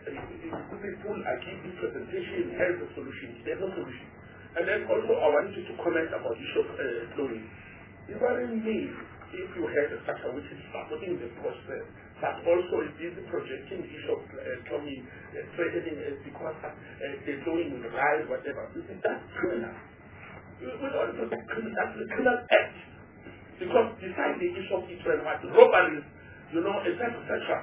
people are giving presentation has a solution, there's no solution. And then also I want you to comment about the issue of uh, cloning. It doesn't mean if you have a structure which is supporting the process, but also it is projecting the issue of uh, cloning, uh, threatening uh, because uh, the cloning will rise, whatever. That's criminal. We don't do that criminal, that's the criminal act. Because besides the issue of Israel, robberies, you know, et cetera, et cetera.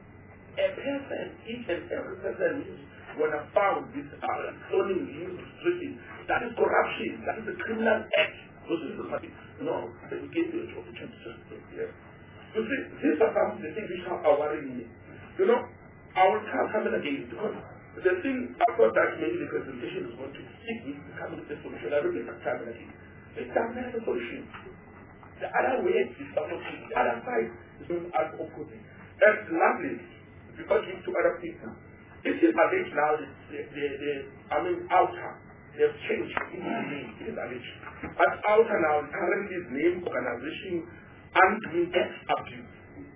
A person, each and every person is when I found this uh, cloning use restricting, that is corruption, that is a criminal act. This is something, no, they will give you an opportunity to speak here. You see, these are some of the things which are worrying me. You know, I will tell coming again, because the thing I thought that maybe the presentation is going to stick with coming with the solution. I don't think it's coming again. It doesn't have a solution. The other way is supporting, the other side is going as opposite. And lastly, because you to other people, it is alleged now, the, the, the, the I mean, outer, they've changed in the name, it is alleged. But outer now, currently is named Organization Undoing Tax Abuse.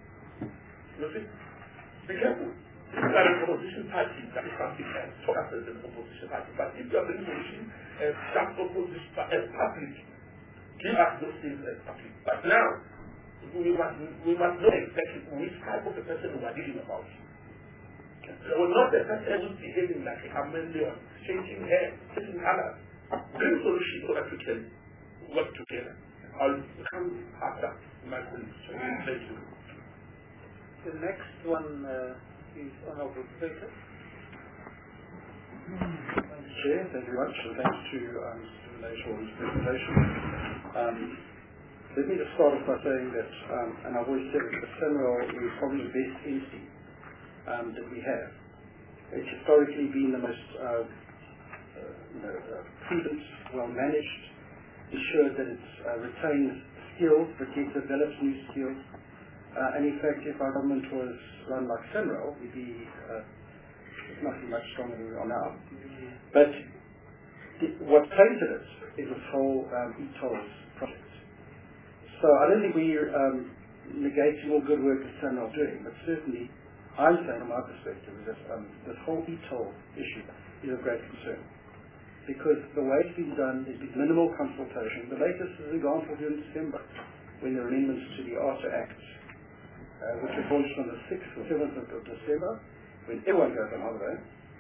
You see? Be careful. If you are an opposition party, that is something else. Talk as an opposition party. But if you are an opposition, as that opposition as public, give us those things as public. But now, we must, we must know exactly which type of a person we are dealing about. So we're not the person who's behaving like a chameleon, changing hair, changing colors. Bring solution so that we can work together. I'll come after my colleagues. Thank you. The next one uh, is Honorable Peter. Thanks, Chair. Thank you very much. And thanks to um, Mister Malaysia for his presentation. Um, let me just start off by saying that, um, and I've always said that the SANRAL is probably the best entity um, that we have. It's historically been the most uh, uh, you know, uh, prudent, well managed, ensured that it uh, retains skills, but yet develops new skills. Uh, and in fact, if our government was run like SANRAL, we'd be uh, nothing much stronger than we are now. But the, what tainted it is this whole um, E T O L S project. So I don't think we're um, negating all good work that SANRAL is doing, but certainly I'm saying, from my perspective, is that um, this whole E T O L issue is of great concern. Because the way it's been done, there's been minimal consultation. The latest is an example here in December, when there were amendments to the ARTA Act, uh, which was launched on the sixth or seventh of December, when everyone goes on holiday,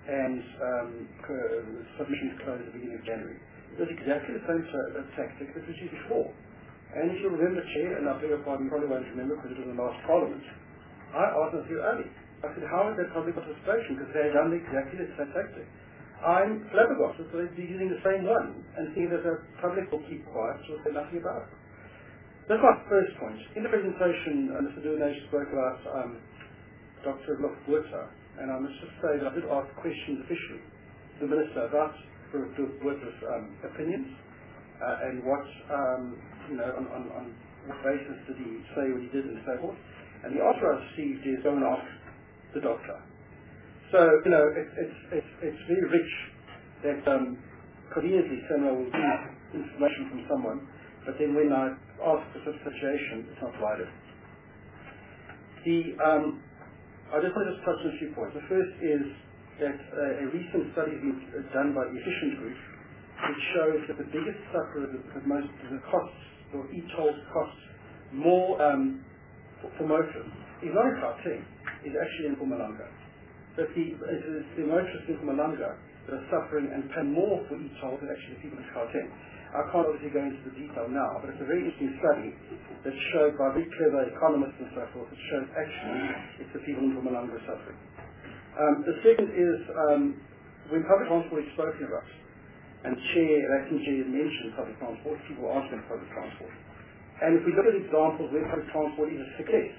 and um, submissions closed at the beginning of January. It was exactly the same uh, tactic that was used before. And if you remember, Chair, and I beg your pardon, you probably won't remember because it was in the last Parliament, I asked Mister Ali. I said, how is that public participation? Because they had done exactly the same tactic. I'm flabbergasted that they're using the same one and seeing that the public will keep quiet or say nothing about it. That's my first point. In the presentation, uh, Mister Dunash spoke about um, Doctor Lochwurter, and I must just say that I did ask questions officially to the Minister about Wurter's um, opinions uh, and what, um, you know, on, on, on what basis did he say what he did and so forth. And the answer I received is go and ask the doctor. So, you know, it, it's, it's, it's very rich that um, conveniently Samuel will get information from someone, but then when I ask for such a situation, it's not provided. The, um, I just want to just touch on a few points. The first is that uh, a recent study has been done by the Efficient Group, which shows that the biggest sufferer, the, the most, the costs, or e-tolls costs more um, for, for motorists, is not in Gauteng, is actually in Mpumalanga. So the, it is the motorists in Mpumalanga that are suffering and pay more for e-tolls than actually the people in Gauteng. I can't obviously go into the detail now, but it's a very interesting study that showed by very clever economists and so forth, that shows actually it's the people in Mpumalanga who are suffering. Um, the second is um, when public transport is spoken about, and Chair, Acting Chair has mentioned public transport, people are asking public transport. And if we look at examples where public transport is a success,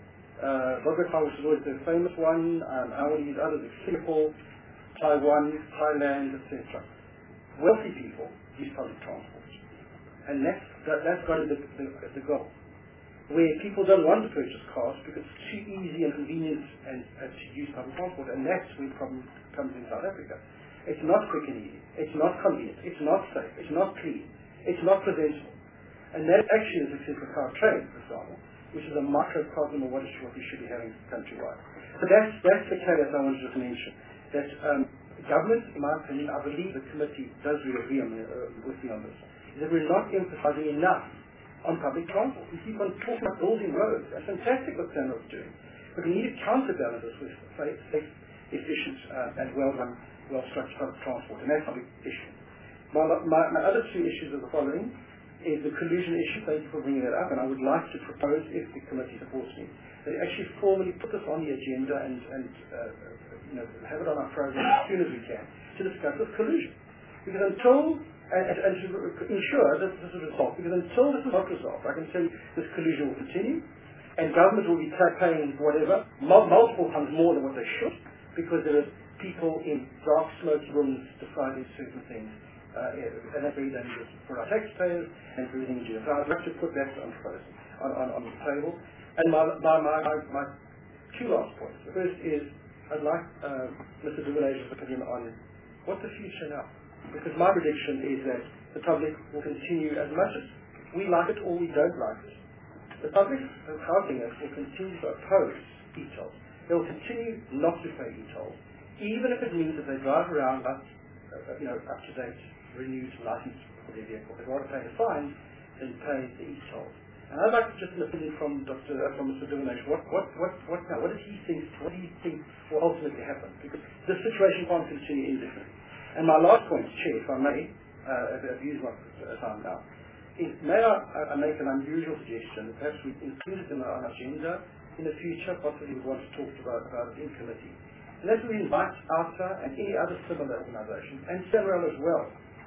uh, Robert House is always the famous one, um, our these others, like Singapore, Taiwan, Thailand, et cetera. Wealthy people use public transport. And that's, that, that's got to be the, the, the goal. Where people don't want to purchase cars because it's too easy and convenient and, and to use public transport, and that's where the problem comes in South Africa. It's not quick and easy. It's not convenient. It's not safe. It's not clean. It's not presentable. And that actually is a success of car trade, for example, which is a microcosm of what, is, what we should be having countrywide. So that's, that's the caveat I wanted to just mention. That um, government, in my opinion, I believe the committee does really agree on, uh, with me on this, is that we're not emphasizing enough on public transport. We keep on talking about building roads. That's fantastic what Samuel's doing. But we need to counterbalance this with safe, safe efficient, uh, and well-run, well-structured public transport. And that's a big issue. My, my, my other two issues are the following. Is the collusion issue. Thank you for bringing that up. And I would like to propose, if the committee supports me, that we actually formally put this on the agenda and, and uh, you know, have it on our program as soon as we can to discuss this collusion. Because until, and, and to ensure that this is resolved, because until this is not resolved, I can tell you this collusion will continue, and government will be paying whatever, multiple times more than what they should, because there are people in dark smoke rooms deciding certain things. Uh, and that's very dangerous for our taxpayers and for everything in G S. So I'd like to put that on, on, on, on the table. And my, my, my, my, my two last points. The first is I'd like uh, Mister Duganesh's opinion on what's the future now. Because my prediction is that the public will continue, as much as we like it or we don't like it, the public housing us will continue to oppose e-tolls. They will continue not to pay e-tolls, even if it means that they drive around up, uh, you know, up to date, renewed license for their vehicle. They'd rather pay the fine than pay the e-tolls. And I'd like to just an opinion from Doctor Uh, from Mister Duganesh. What what what what now? What does he think? What do you think will ultimately happen? Because this situation can't continue indefinitely. And my last point, Chair, if I may, uh, I've used my time now, is may I, I make an unusual suggestion that perhaps we include it in our agenda in the future, possibly we want to talk about about it in committee. And that's we invite ALTA and any other similar organisation, and Samuel as well,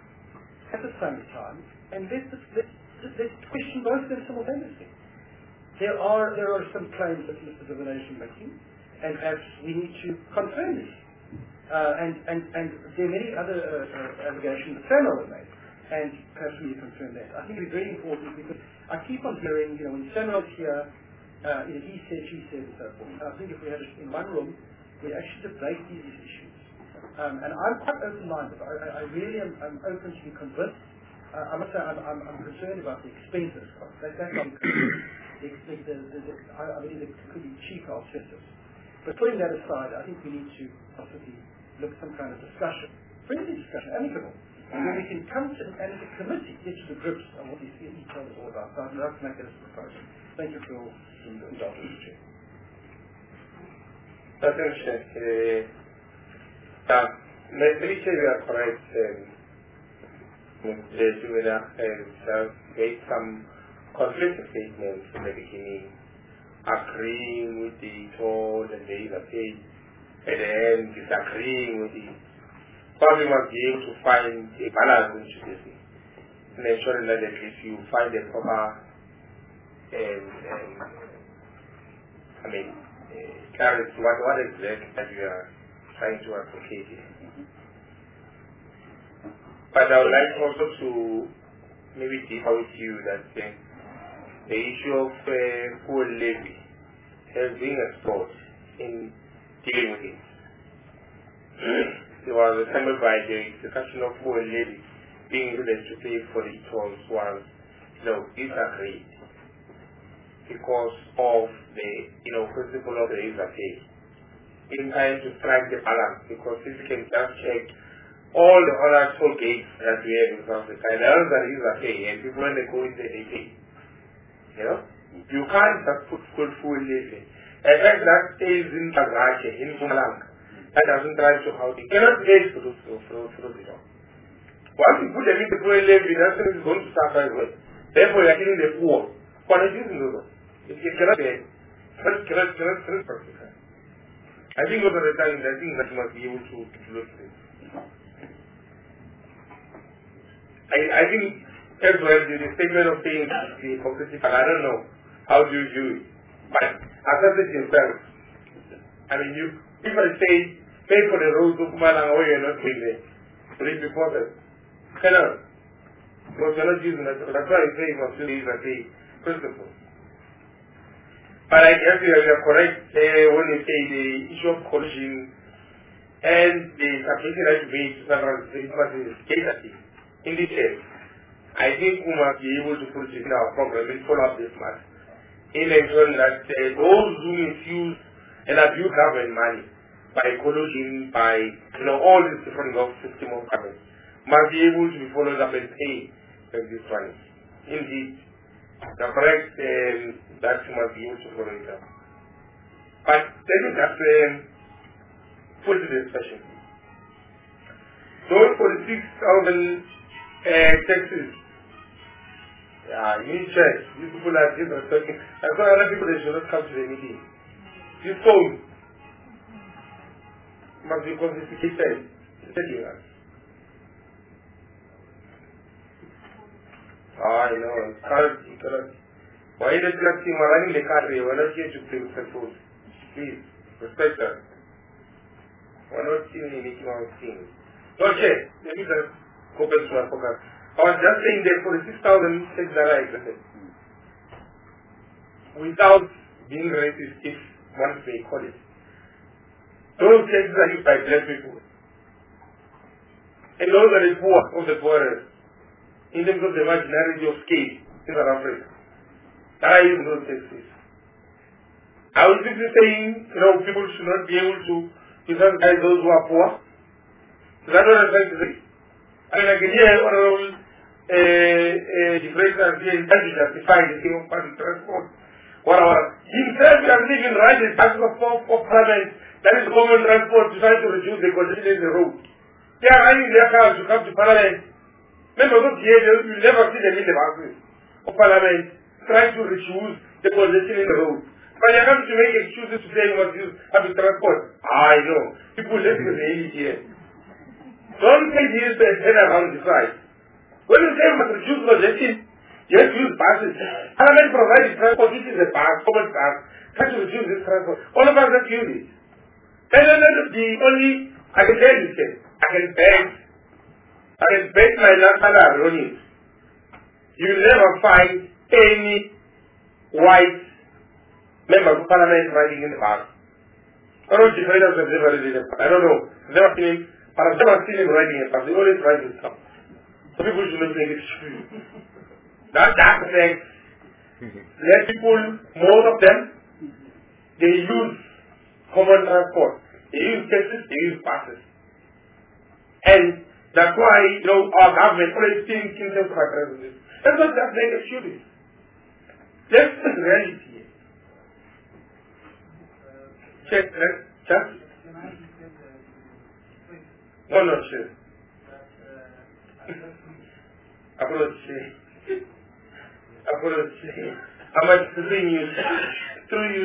at the same time, and let's, let's, let's question both of them simultaneously. There are there are some claims that Mister Duganesh is making, and perhaps we need to confirm this. Uh, and, and, and there are many other uh, uh, allegations that Samuel has made, and perhaps we need to confirm that. I think it is very important because I keep on hearing, you know, when Samuel's here, uh, you know, he said, she said, and so forth. I think if we had it in one room, we actually debate these issues. Um, and I'm quite open-minded. I, I, I really am I'm open to be convinced. Uh, I must say I'm, I'm, I'm concerned about the expense of this cost. That, that's not the, the, the, the, the, I, I believe there could be cheaper alternatives. But putting that aside, I think we need to possibly look at some kind of discussion, friendly discussion, amicable, where we can come to, and as a committee, get to the grips of what these e-tolls is all about. So I'd like to make that as a proposal. Thank you for your indulgence, Chair. Thank you, Chair. Uh, Uh, let, let me say you are correct. Um, the Jumina has made some conflicting statements in the beginning, agreeing with the toll and the either pay, at the end disagreeing with the. But we must be able to find a balance into this, and ensuring that at least you find a proper, um, um, I mean, uh, clarity what what exactly that you are trying to advocate here. But I would like also to maybe differ with you that uh, the issue of uh, fuel levy has been explored in dealing with it. There was a time by the discussion of fuel levy being able to pay for the tolls was, you know, disagreed because of the, you know, principle of the user pay. In time to strike the balance, because if you can just check all the other toll gates that we have in South Africa, the others that user pay, and people when they go in there, they pay. You know? You can't just put full full levy. In fact, that stays in Tanzania, in Mpumalanga. That doesn't drive to how they cannot pay for those for those you know. Once you put them in the full levy, that's when it's going to suffer as well. Therefore, you are killing the poor. For not using those. It cannot be cannot cannot cannot cannot practical. I think those are the times I think that you must be able to to look at this. I, I think as well the, the statement of saying the hypocritical, I don't know how do you do it. But assess it yourself. I mean you people say pay for the roads of Mpumalanga where you're not doing there. Will it be possible? Cannot. Because you're not using that. That's why I say you must use as a principle. But I guess you are correct uh, when you say the issue of collusion and the submission that you made to several cases. In this case, I think we must be able to put it in our program and follow up this matter in ensuring that uh, those who misuse and abuse government money by collusion, by you know all these different system of government must be able to be followed up and paid like this one. Indeed, the correct um, that you must be able to follow it up. But let me just um, put it in discussion. Those forty-six thousand uh, taxes, yeah, you need to check. These people are just talking. That's why other people they should not come to the meeting. This phone must be confiscated. Telling us. Ah, you know, it's hard. You cannot. Why is it not seeing running the car? We're not here to play with the phone. Please, respect us. We're not seeing any Mickey Mouse thing. Okay, let me just go back to our program. I was just saying that for the six thousand taxes that are exempted, without being racist, if one may call it, those taxes are used by black people. And those are the poor of the poorest, in terms of the marginality of scale in South Africa. That are using those taxes. I was simply saying, you know, people should not be able to subsidize those who are poor. So that's what I'm trying to say. I mean, I can hear honorable uh, uh, the president here in trying to justify the thing of public transport. Whatever. Himself, he has even right the tax of, of parliament, that is common transport, to try to reduce the congestion in the road. They are running their cars to come to parliament. Members of the age, you never see them in the buses of parliament trying to reduce the congestion in the road. But they are coming to make excuses to say you must use public transport. I know. People live in the age here. Don't say this and head around the side. When you say you must reduce congestion, you have to use buses. Parliament provides transport, which is a bus, common bus. Try to reduce this transport. All of us have to use it. And then the only, I can tell you, I can beg, I can beg my national ironies. You will never find any white member of parliament riding in the bus. I don't know if the defenders have never ridden in the bus. I don't know. I've never seen him, but I've never seen him riding in the bus. They always ride with stuff. So people should not take it true. That that fact, let people, most of them, they use common transport. They use taxis, they use buses. And that's why, you know, our government always thinks in terms of this. Let's not just make excuses. Let's just reality. Check, let's just. No, no, sure. Apology. Apology. I'm explaining you through you.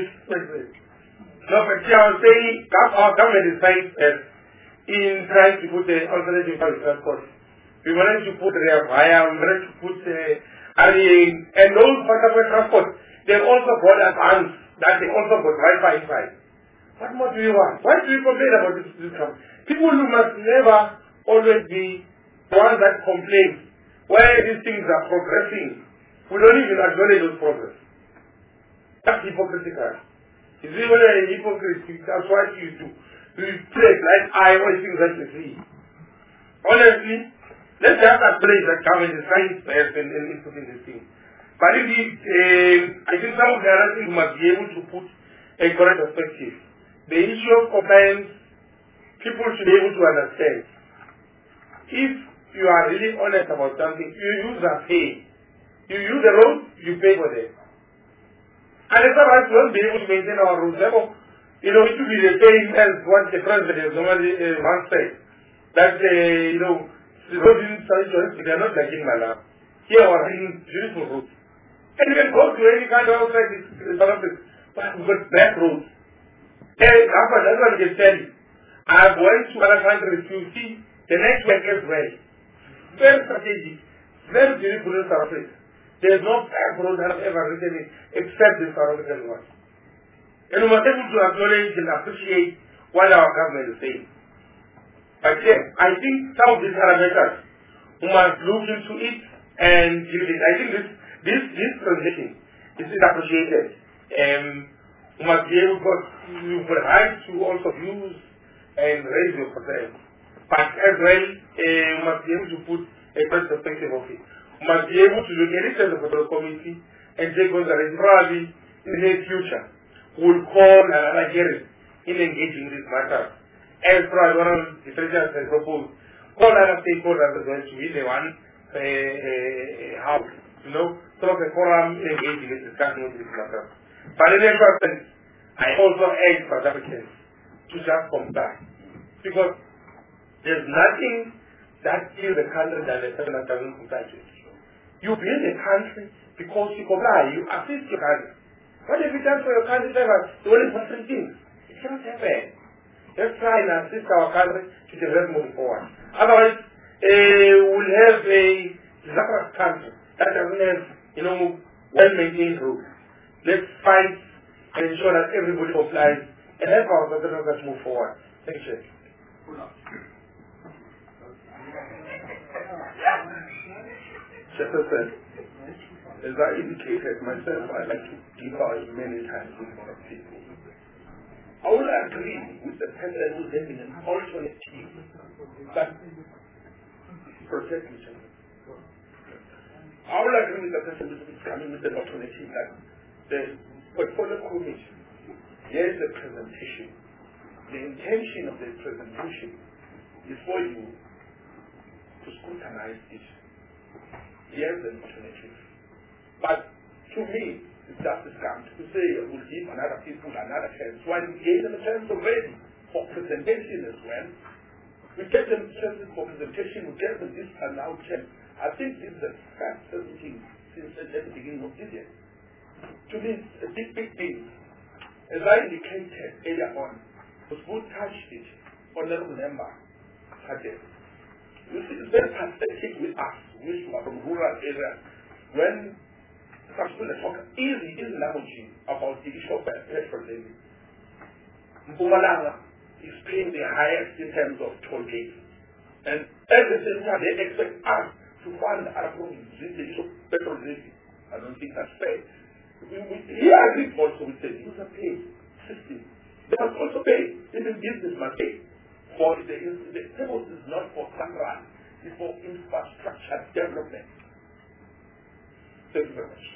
No, but see, I was saying our government is trying uh, in trying to put the alternative public transport. We managed to put rail via, we managed to put uh, and, and those public transport, they've also got advanced that they also got Wi-Fi inside. What more do you want? Why do you complain about this, this company? People who must never always be the ones that complain where these things are progressing. We don't even acknowledge those progress. That's hypocritical. It's even a hypocrisy. That's what you do. You play like I always things that you see. Honestly, let's just acknowledge that government is trying its best and, and inputting this thing. But if it, uh, I think some of the other things must be able to put a correct perspective. The issue of compliance, people should be able to understand. If you are really honest about something, you use a pay. You use the road, you pay for them. And it's not like we won't be able to maintain our roads. Therefore, you know, it should be the same as what the president normally uh, once said. That, uh, you know, the roads in South they are not like in Malawi. Here we are in beautiful roads. And you can go to any kind of outside this South Africa, but we've got bad roads. And that's what I can tell you. I've went to other countries to see the network is well. Very strategic, very beautiful in South Africa. There's no bad road that I've ever written it except the South African one. And we must be able to acknowledge and appreciate what our government is saying. But yeah, I think some of these parameters we must look into it and give it. I think this this this transition is appreciated. Um, we must be able to you have the right to also use and raise your concerns. But as well, uh, we must be able to put a fresh perspective of it. We must be able to look at it as a control committee and take consideration. Probably in the near future, we'll call another hearing in engaging this matter. As probably one of the presidents has proposed, call other stakeholders as well to be the one uh, uh, how, you know, sort of a forum engaging in discussion with this matter. But in any sense, I also urge South Africans to just comply. Because there's nothing that kills the country than the person that doesn't comply to it. You build a country because you comply, you assist your country. What have you done for your country? The only person things. It cannot happen. Let's try and assist our country to develop moving forward. Otherwise, uh, we'll have a disastrous country that doesn't have, you know, well-maintained rules. Let's fight and ensure that everybody complies and help our citizens move forward. Thank you. Jefferson, as I indicated myself, I like to give out many times with more people. I will agree with the person who's having an alternative that protects each other. I will agree with the person who's coming with an alternative that the portfolio commission, here's the presentation. The intention of the presentation is for you to scrutinize it. Here's the alternative. But to me, it's just a scam to say we'll give another people another chance. While we gave them a chance already for presentation as well. We get them chances for presentation, we get them this and now chance. I think this is the fastest thing since at the beginning of this year. To me, it's a big, big thing. As I indicated earlier on, was who touched it, honorable member, Hadid. You see, it's very pathetic with us, which are from rural areas, when some people talk easy, easy language about the issue of petrol levy. Mpumalanga is paying the highest in terms of toll gates. And at the same time, they expect us to fund our province with the issue of petrol levy. I don't think that's fair. We, we, he agrees also with the user pay system. They must also pay, even business must pay. For the, the table is not for Sangran, it's for infrastructure development. Thank you very much.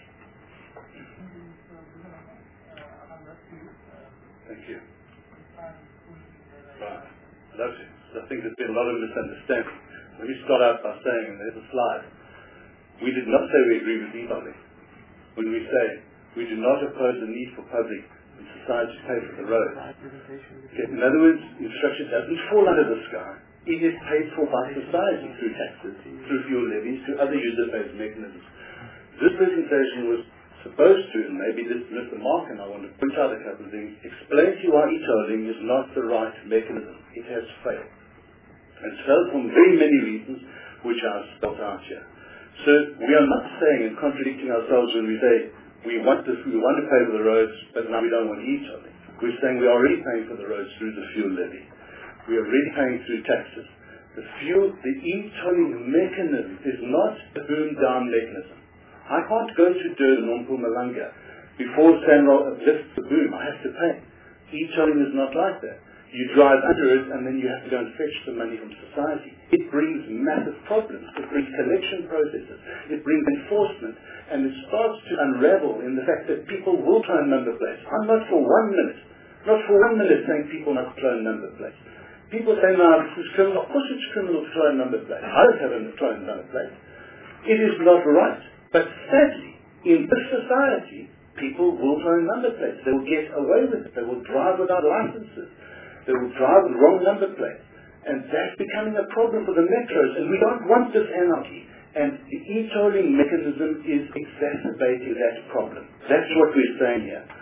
Thank you. Right. Lovely. I think there's been a lot of misunderstanding. Let me start out by saying, and there's a slide, we did not say we agree with e-public. When we say we do not oppose the need for public society to pay for the road. Okay, in other words, infrastructure doesn't fall under the sky. It is paid for by society through taxes, through fuel levies, through other user-based mechanisms. This presentation was supposed to, and maybe this missed the mark, and I want to point out a couple of things, explain to you why e-tolling is not the right mechanism. It has failed. It's failed for very many reasons, which are spelled out here. So we are not saying and contradicting ourselves when we say we want this, we want to pay for the roads, but now we don't want e-tolling. We're saying we're already paying for the roads through the fuel levy. We are already paying through taxes. The fuel, the e-tolling mechanism is not a boom-down mechanism. I can't go to Durban or Mpumalanga before SANRAL lifts the boom. I have to pay. E-tolling is not like that. You drive under it and then you have to go and fetch the money from society. It brings massive problems. It brings collection processes. It brings enforcement. And it starts to unravel in the fact that people will clone number plates. I'm not for one minute, not for one minute saying people must clone number plates. People say, no, this is criminal. Of course it's criminal to clone number plates. I don't have a clone number plate. It is not right. But sadly, in this society, people will clone number plates. They will get away with it. They will drive without licenses. They will drive with wrong number plates. And that's becoming a problem for the metros. And we don't want this anarchy. And the e-tolling mechanism is exacerbating that problem. That's what we're saying here.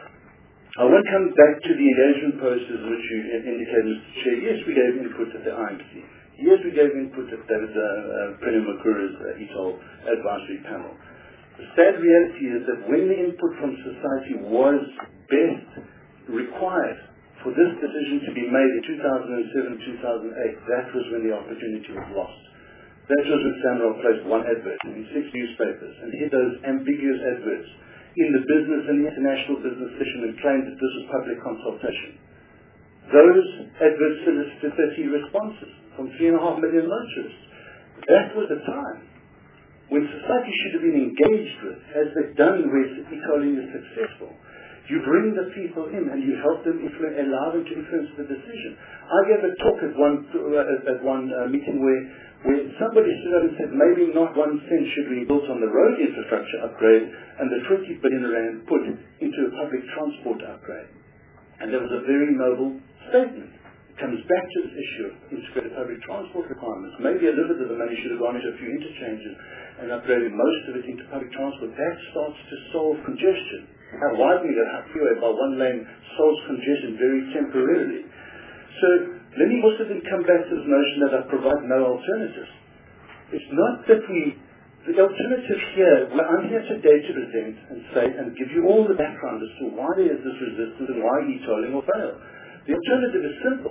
I want to come back to the engagement posters which you indicated, Mister Chair. Yes, we gave input at the I M C. Yes, we gave input at David uh, uh, Premier Makura's uh, e-toll advisory panel. The sad reality is that when the input from society was best required for this decision to be made in two thousand seven, two thousand eight, that was when the opportunity was lost. That was when SANRAL placed one advert in six newspapers and hid those ambiguous adverts in the business and the international business session and claimed that this was public consultation. Those adverts solicited thirty responses from three and a half million motorists. That was the time when society should have been engaged with, as they've done where e-tolling is successful. You bring the people in and you help them, influence, allow them to influence the decision. I gave a talk at one uh, at one uh, meeting where, where somebody stood up and said maybe not one cent should be built on the road infrastructure upgrade and the twenty billion rand put into a public transport upgrade. And there was a very noble statement. It comes back to this issue of integrated public transport requirements. Maybe a little bit of the money should have gone into a few interchanges and upgraded most of it into public transport. That starts to solve congestion. How widening a freeway by one lane solves congestion very temporarily. So let me also then come back to this notion that I provide no alternatives. It's not that we, the alternative here, well, I'm here today to present and say and give you all the background as to why there is this resistance and why e-tolling will fail. The alternative is simple.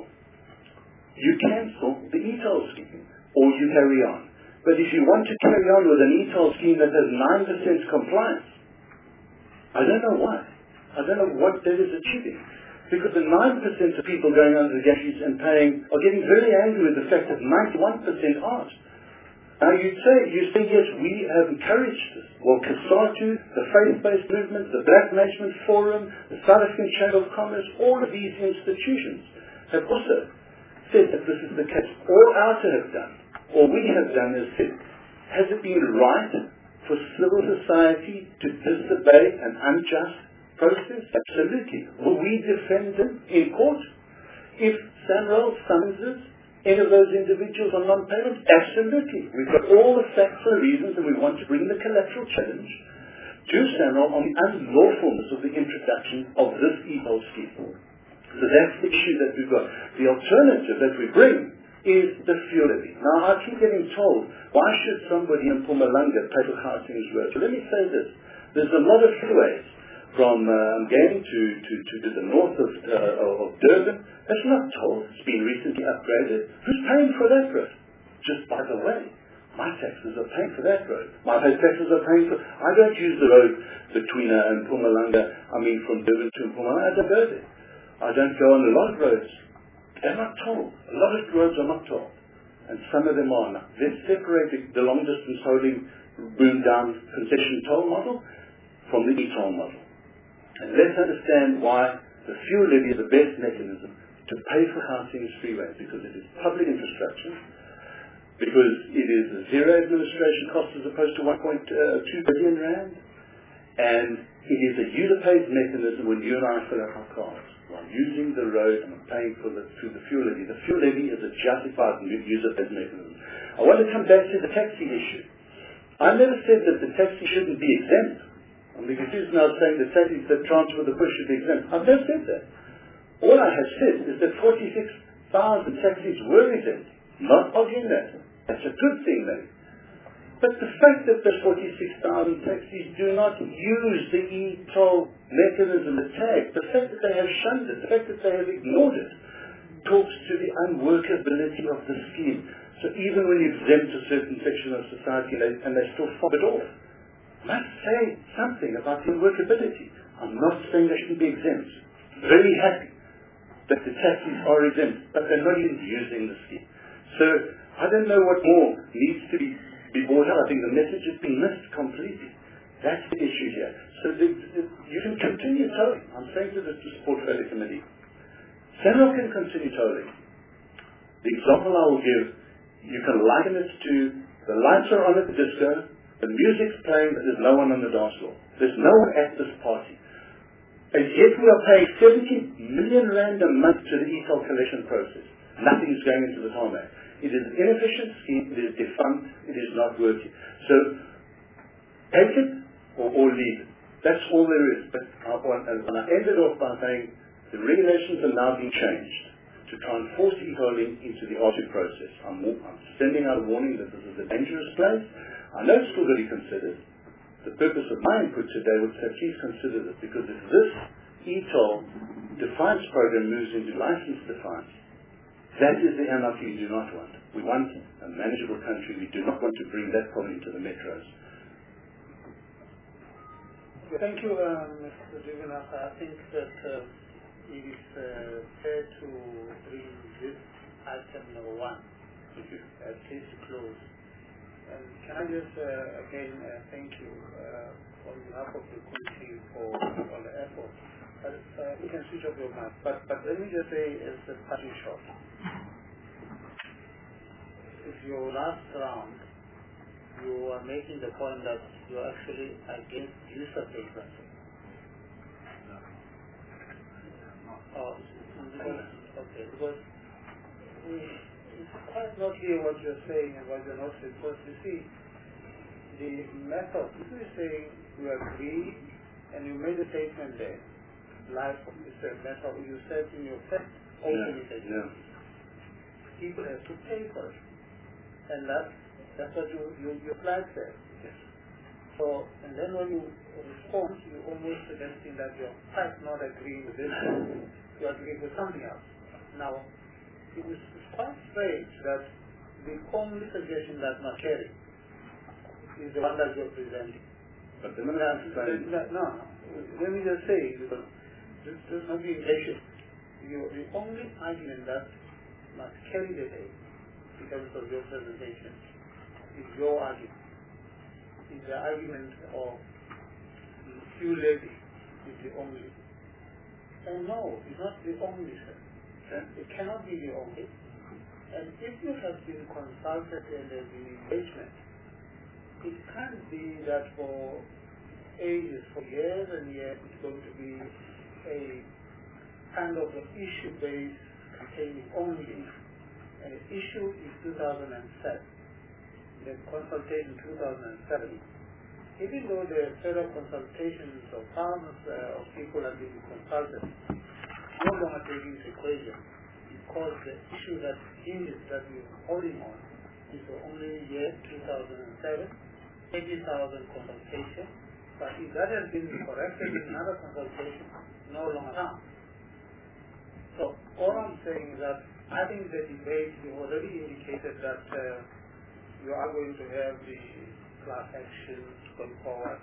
You cancel the e-toll scheme or you carry on. But if you want to carry on with an e-toll scheme that has nine percent compliance, I don't know why. I don't know what that is achieving. Because the nine percent of people going under the gantries and paying are getting very angry with the fact that ninety-one percent aren't. Now you say, you say, yes, we have encouraged this. Well, COSATU, the faith-based movement, the Black Management Forum, the South African Chamber of Commerce, all of these institutions have also said that this is the case. All outer have done, or we have done is said, has it been right for civil society to disobey an unjust process? Absolutely. Will we defend them in court? If SANRAL summonses any of those individuals on non-payment? Absolutely. We've got all the facts and reasons and we want to bring the collateral challenge to SANRAL on the unlawfulness of the introduction of this e-toll scheme. So that's the issue that we've got. The alternative that we bring is the fuel levy. Now, I keep getting told, why should somebody in Mpumalanga pay for Gauteng's road? So let me say this. There's a lot of freeways from um, Gain to, to, to, to the north of, uh, of Durban. That's not toll. It's been recently upgraded. Who's paying for that road? Just by the way, my taxes are paying for that road. My taxes are paying for... I don't use the road between uh, Mpumalanga, I mean from Durban to Mpumalanga. I don't go there. I don't go on a lot of roads. They're not toll. A lot of roads are not toll. And some of them are not. Let's separate the, the long-distance holding boom-down concession toll model from the e-toll model. And let's understand why the fuel levy is the best mechanism to pay for Gauteng's freeway, because it is public infrastructure, because it is a zero administration cost as opposed to one point two billion rand, and It is a user-pays mechanism when you and I fill up our cars. Well, I'm using the road and I'm paying for the, through the fuel levy. The fuel levy is a justified user-pays mechanism. I want to come back to the taxi issue. I never said that the taxi shouldn't be exempt. I mean, because who's now saying the taxis that transfer the bush should be exempt? I've never said that. All I have said is that forty-six thousand taxis were exempt. Not arguing that. That's a good thing, though. But the fact that the forty-six thousand taxis do not use the e-toll mechanism, the tag, the fact that they have shunned it, the fact that they have ignored it, talks to the unworkability of the scheme. So even when you exempt a certain section of society and they still fob it off, must say something about the unworkability. I'm not saying they shouldn't be exempt. Very happy that the taxis are exempt, but they're not even using the scheme. So I don't know what more needs to be be brought out. I think the message has been missed completely. That's the issue here. So the, the, you can continue tolling. I'm saying to the Portfolio Committee, SANRAL can continue tolling. The example I will give, you can liken it to the lights are on at the disco, the music's playing, but there's no one on the dance floor. There's no one at this party. And yet we are paying seventy million rand a month to the e-toll collection process. Nothing is going into the tarmac. It is an inefficient scheme, it is defunct, it is not working. So, take it or, or leave it. That's all there is. But I, and I ended off by saying the regulations are now being changed to try and force e-tolling into the R two process. I'm, I'm sending out a warning that this is a dangerous place. I know it's still going to be considered. The purpose of my input today was to please consider this, because if this e-toll defiance program moves into license defiance, that is the anarchy we do not want. We want a manageable country. We do not want to bring that problem into the metros. Thank you, uh, Mister Duganov. I think that uh, it is uh, fair to bring this item number one at least to close. And can I just uh, again uh, thank you uh, on behalf of the committee for all the effort. But, uh, you can switch off your mic. But, but let me just say, as a parting shot, if your last round, you are making the point that you are actually against use of the currency. No. Oh, because, okay, because it's quite not clear what you're saying and what you're not saying. Because you see, the method, if you're saying you agree and you made a statement there, life is a method, you said in your first opening statement, yeah, yeah. people have to pay for it. And that, that's what you, you, you applied there. Yes. So, and then when you respond, you almost suggesting that you're quite not agreeing with this, you agree with something else. Now, it is quite strange that the only suggestion that Makeri is the one that you're presenting. But let me explain. No, no, let me just say, because this does not be impatient. You, the only argument that must carry the day in terms of your presentation is your argument. Is the argument of fuel levy is the only. And no, it's not the only, sir. It cannot be the only. And if you have been consulted and there's been engagement, it can't be that for ages, for years and years, it's going to be a kind of an issue-based campaigning only. And the issue is two thousand seven, the consultation two thousand seven. Even though there are several consultations of thousands uh, of people have been consulted, no longer taking into equation, because the issue that hinges that we're holding on is the only year two thousand seven, eighty thousand consultation, but if that has been corrected in another consultation, no longer counts. So all I'm saying is that I think the debate, you already indicated that uh, you are going to have the class actions going forward.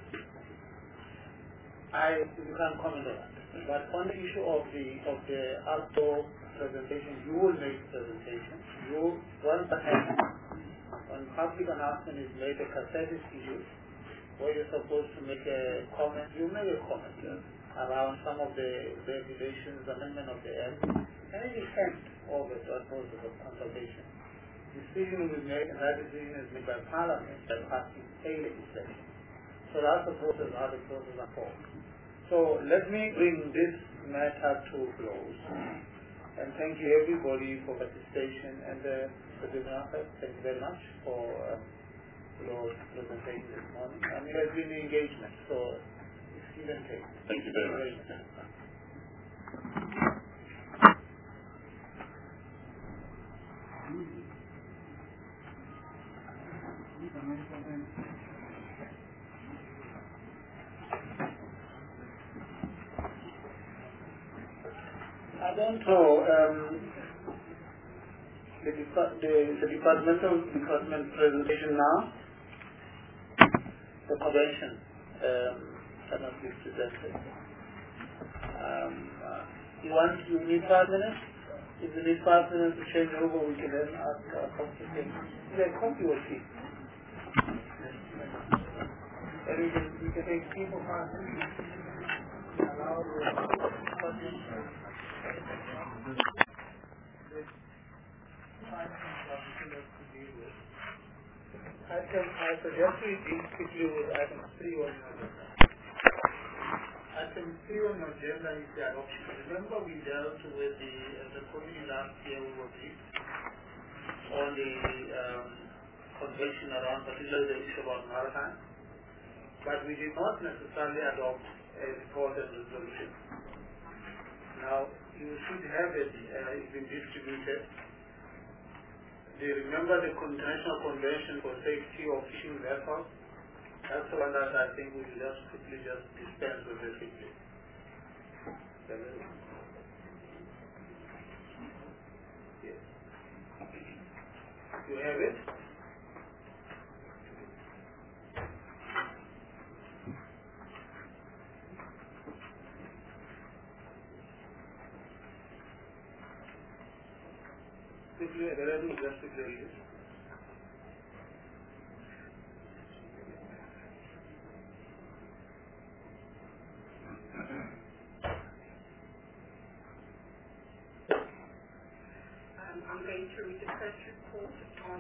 I you can't comment on that. But on the issue of the of the outdoor presentation, you will make presentation. You once ahead when public announcement is made, a cassette is issued, where you're supposed to make a comment, you make a comment yeah. around some of the regulations, amendment of the act, and it is sent over to a process of consultation. Decision will be made, and that decision is made by Parliament by passing a legislation. So that's the process, how the process unfolds. So let me bring this matter to a close. And thank you everybody for participation. And uh, Mister Dinaka, thank you very much for uh, your presentation this morning. And it has been an engagement, so it's give and take. Thank you very much. I don't know, um, the, depart the, the departmental department presentation now, the convention um, cannot be presented. Um, uh, you want, you need five minutes? If you need five minutes to change over, we can then ask our copy. Is there a copy or tea? And we can, we can take people five minutes. Allow the I can I suggest we deal quickly with item three on your agenda. Item three on your agenda is the adoption. Remember we dealt with the uh, the committee last year we were briefed on the um, convention around particularly the issue about maritime, but we did not necessarily adopt a report and resolution. Now you should have it, uh, it's been distributed. Do you remember the International Convention for Safety of Fishing Vessels? That's the one that I think we will just quickly just dispense with it quickly. Yes. You have it? Quickly, let me just quickly read it. Um, I'm going to read the first report on,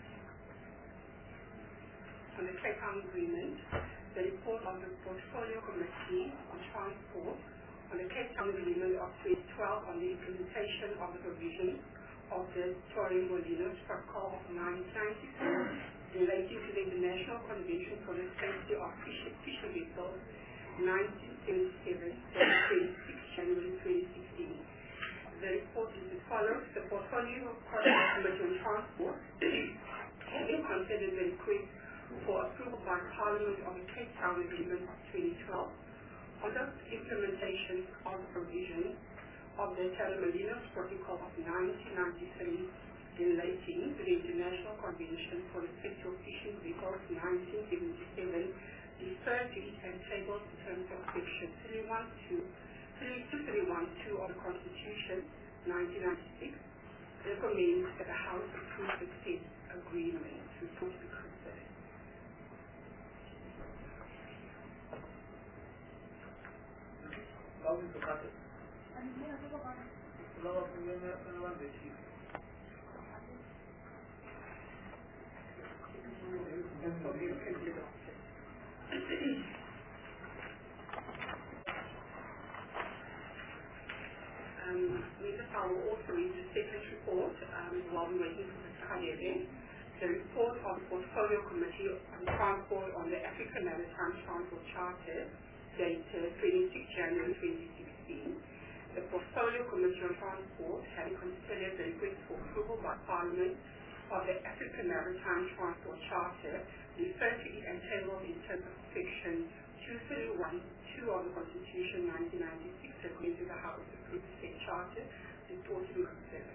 on the Cape Town Agreement, the report of the Portfolio Committee on Transport on the Cape Town Agreement of twenty twelve on the implementation of the provisions of the Torres-Molinos Protocol of nineteen ninety-four relating to the International Convention for the Safety of Fishing Vessels nineteen seventy-seven, twenty-six January twenty sixteen. The report is as follows. The Portfolio Committee on Transport, having considered the request for approval by Parliament of the Cape Town Agreement twenty twelve on the implementation of the provisions of the Torres-Molinos Protocol of nineteen ninety-three relating to the International Convention for the Safety of Fishing Vessels nineteen seventy-seven, referred to it and tabled in terms of Section three twelve, thirty-two twelve of the Constitution nineteen ninety-six, recommends that the House approve the said agreement. Report be considered. How is the cut? Law of the one the chief. Um, Mister I will also read the second report um, while we're waiting for Mister Kadebe. The report of the Portfolio Committee on Transport on the African Maritime Transport Charter, dated twenty-sixth January twenty sixteen. The Portfolio Committee on Transport, having considered the request for approval by Parliament of the African Maritime Transport Charter, referred to it and tabled in terms of Section two thirty-one two of the Constitution nineteen ninety-six, according to the House approved the said charter, report to be considered.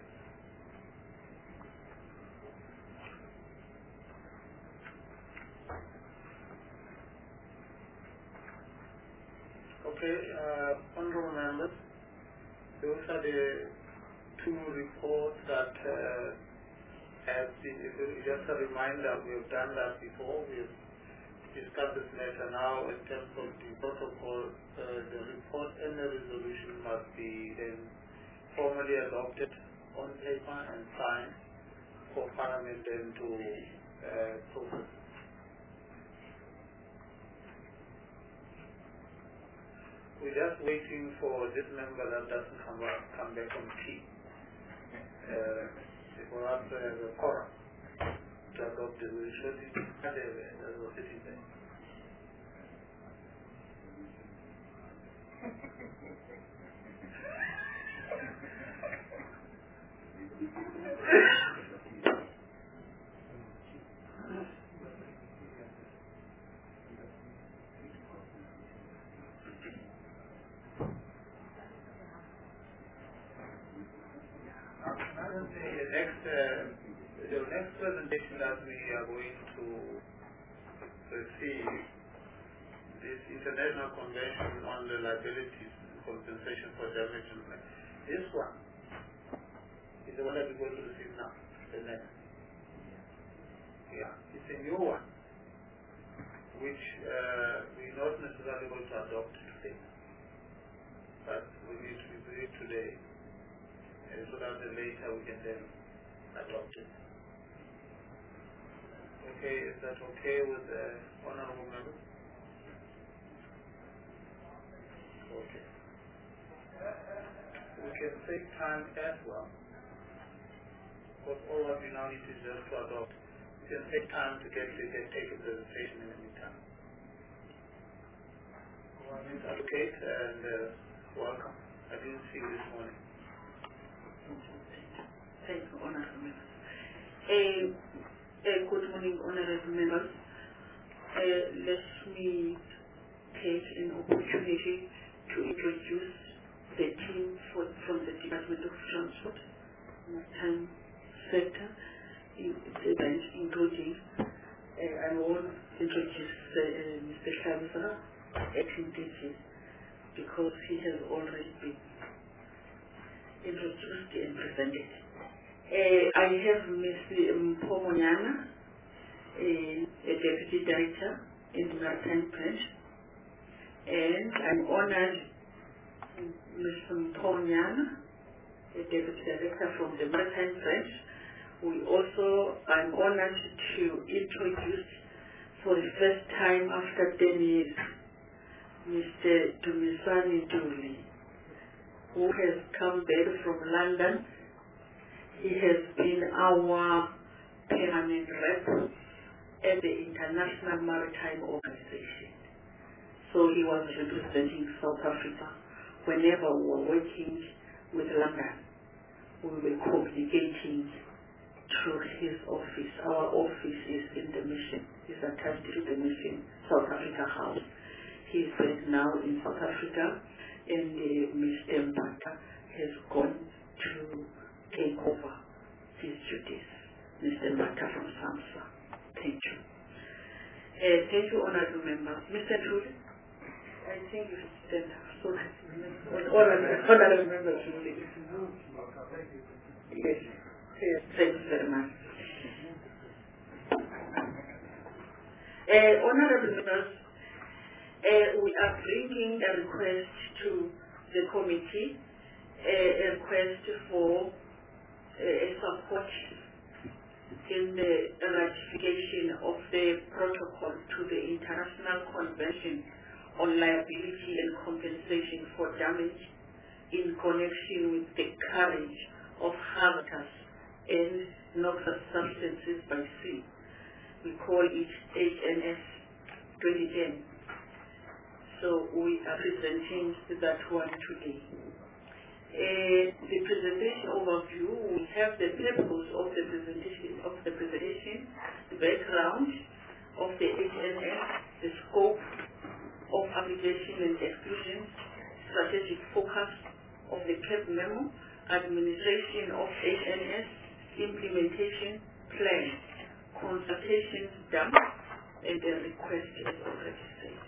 Okay, uh, honorable members, those are the two reports that uh, have been, just a reminder, we have done that before. We have discussed this matter now in terms of the protocol. Uh, the report and the resolution must be then formally adopted on paper and signed for Parliament then to uh, process. we're just waiting for this member that doesn't come back, come back on key. Uh, for us to have a quorum to adopt the resolution that was sitting there. The next, uh, the next presentation that we are going to receive is International Convention on the Liabilities Compensation for Damage and Life. This one is the one that we're going to receive now. The next, yeah, it's a new one, which uh, we're not necessarily going to adopt today, but we need to review it today. And so that the later we can then adopt it. Okay, is that okay with the honorable members? Okay. We can take time as well, because all what we now need is just to adopt. We can take time to get to get take a presentation in the meantime. Advocate and uh, welcome. I didn't see you this morning. Thank you, honorable members. Uh, uh, good morning, honorable members. Uh, let me take an opportunity to introduce the team for, from the Department of Transport, Maritime Sector, in the event, including uh, I will introduce uh, Mister Shamsa, acting D G, because he has already been introduced and presented. Uh, I have Mister Mpomonyana, uh, a Deputy Director in the Maritime Branch, and I'm honored Mister Mpomonyana, a Deputy Director from the Maritime Branch. We also, I'm honored to introduce for the first time after ten years, Mister Dumisani Duli, who has come back from London. He has been our permanent rep at the International Maritime Organization. So he was representing South Africa. Whenever we were working with London, we were communicating through his office. Our office is in the mission, is attached to the mission, South Africa House. He is back now in South Africa, and uh, Mister Mbata has gone to take over his duties. Mister Mbata from SAMSA. Thank you. Uh, thank you, honorable members. Mister Trudy, I think you should stand up. So that honorable members should leave. Yes. Yes. Thank you very much. Uh, honorable members, uh, we are bringing a request to the committee, uh, a request for uh, support in the ratification of the protocol to the International Convention on Liability and Compensation for Damage in connection with the carriage of hazardous and noxious substances by sea. We call it H N S twenty ten. So we are presenting that one today. Uh, the presentation overview, we have the purpose of the presentation, of the presentation, the background of the H N S, the scope of application and exclusion, strategic focus of the C A P memo, administration of H N S, implementation plan, consultations done, and the request as already said.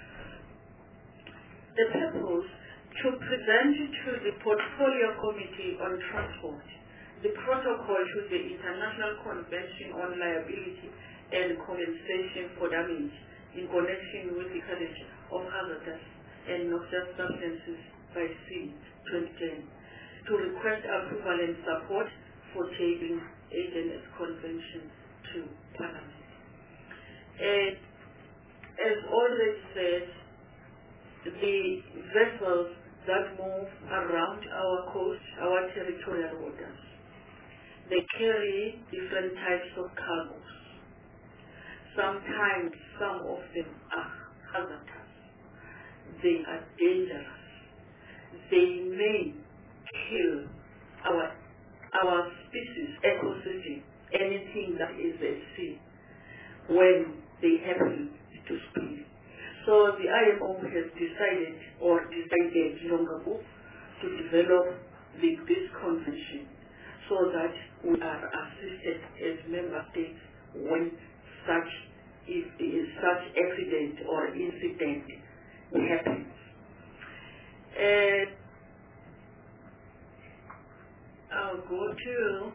The purpose to present to the Portfolio Committee on Transport the protocol to the International Convention on Liability and Compensation for Damage in connection with the carriage of hazardous and noxious substances by sea twenty ten, to request approval and support for taking H N S Convention to Parliament. And as already said, the vessels that move around our coast, our territorial waters. They carry different types of cargoes. Sometimes some of them are hazardous. They are dangerous. They may kill our, our species, ecosystem, anything that is at sea when they happen to spill. So the I M O has decided or decided long ago to develop the, this convention so that we are assisted as member states when such if, if such accident or incident happens. Uh, I'll go to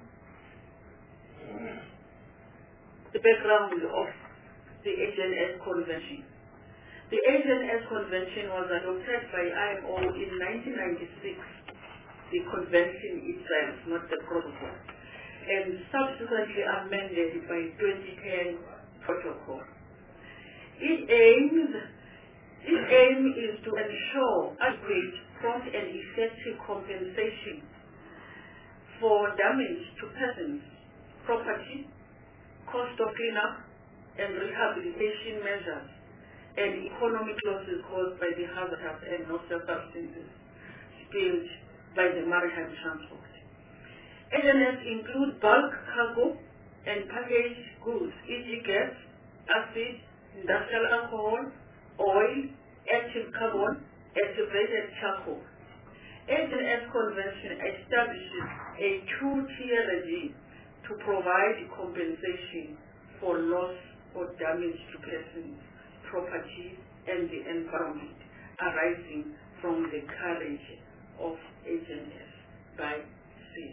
the background of the H N S Convention. The H N S Convention was adopted by I M O in nineteen ninety-six, the convention itself, not the protocol, and subsequently amended by twenty ten protocol. Its aim, its aim is to ensure adequate, prompt and effective compensation for damage to persons, property, cost of cleanup and rehabilitation measures, and economic losses caused by the hazardous and noxious substances spilled by the maritime transport. H N S include bulk cargo and packaged goods, for example gas, acid, industrial alcohol, oil, active carbon, activated charcoal. H N S Convention establishes a two-tier regime to provide compensation for loss or damage to persons, property, and the environment arising from the carriage of H N S by sea.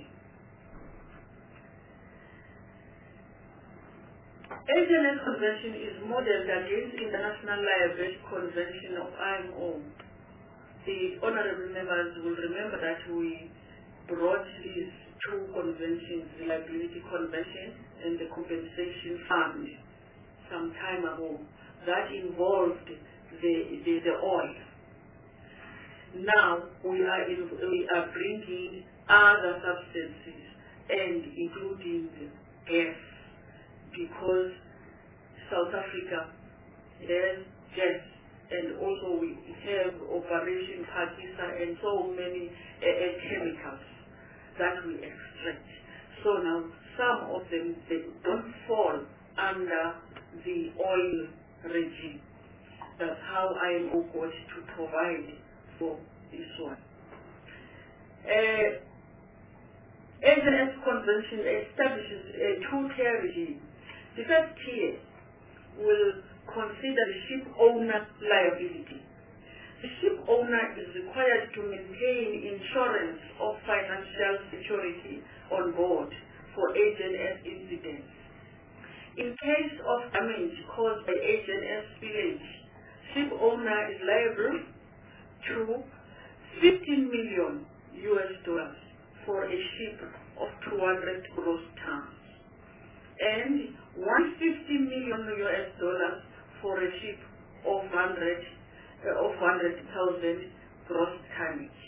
H N S Convention is modeled against International Liability Convention of I M O. The honorable members will remember that we brought these two conventions, the Liability Convention and the Compensation Fund, some time ago. That involved the, the, the oil. Now we are, in, we are bringing other substances and including gas, because South Africa has gas, and also we have Operation Pakistan and so many uh, uh, chemicals that we extract. So now some of them, they don't fall under the oil regime. That's how I am got to provide for this one. Uh, H N S Convention establishes a two-tier regime. The first tier will consider the ship owner liability. The ship owner is required to maintain insurance of financial security on board for H N S incidents. In case of damage caused by H N S spillage, ship owner is liable to fifteen million U S dollars for a ship of two hundred gross tons and one hundred fifty million U S dollars for a ship of one hundred uh, of one hundred thousand gross tonnage.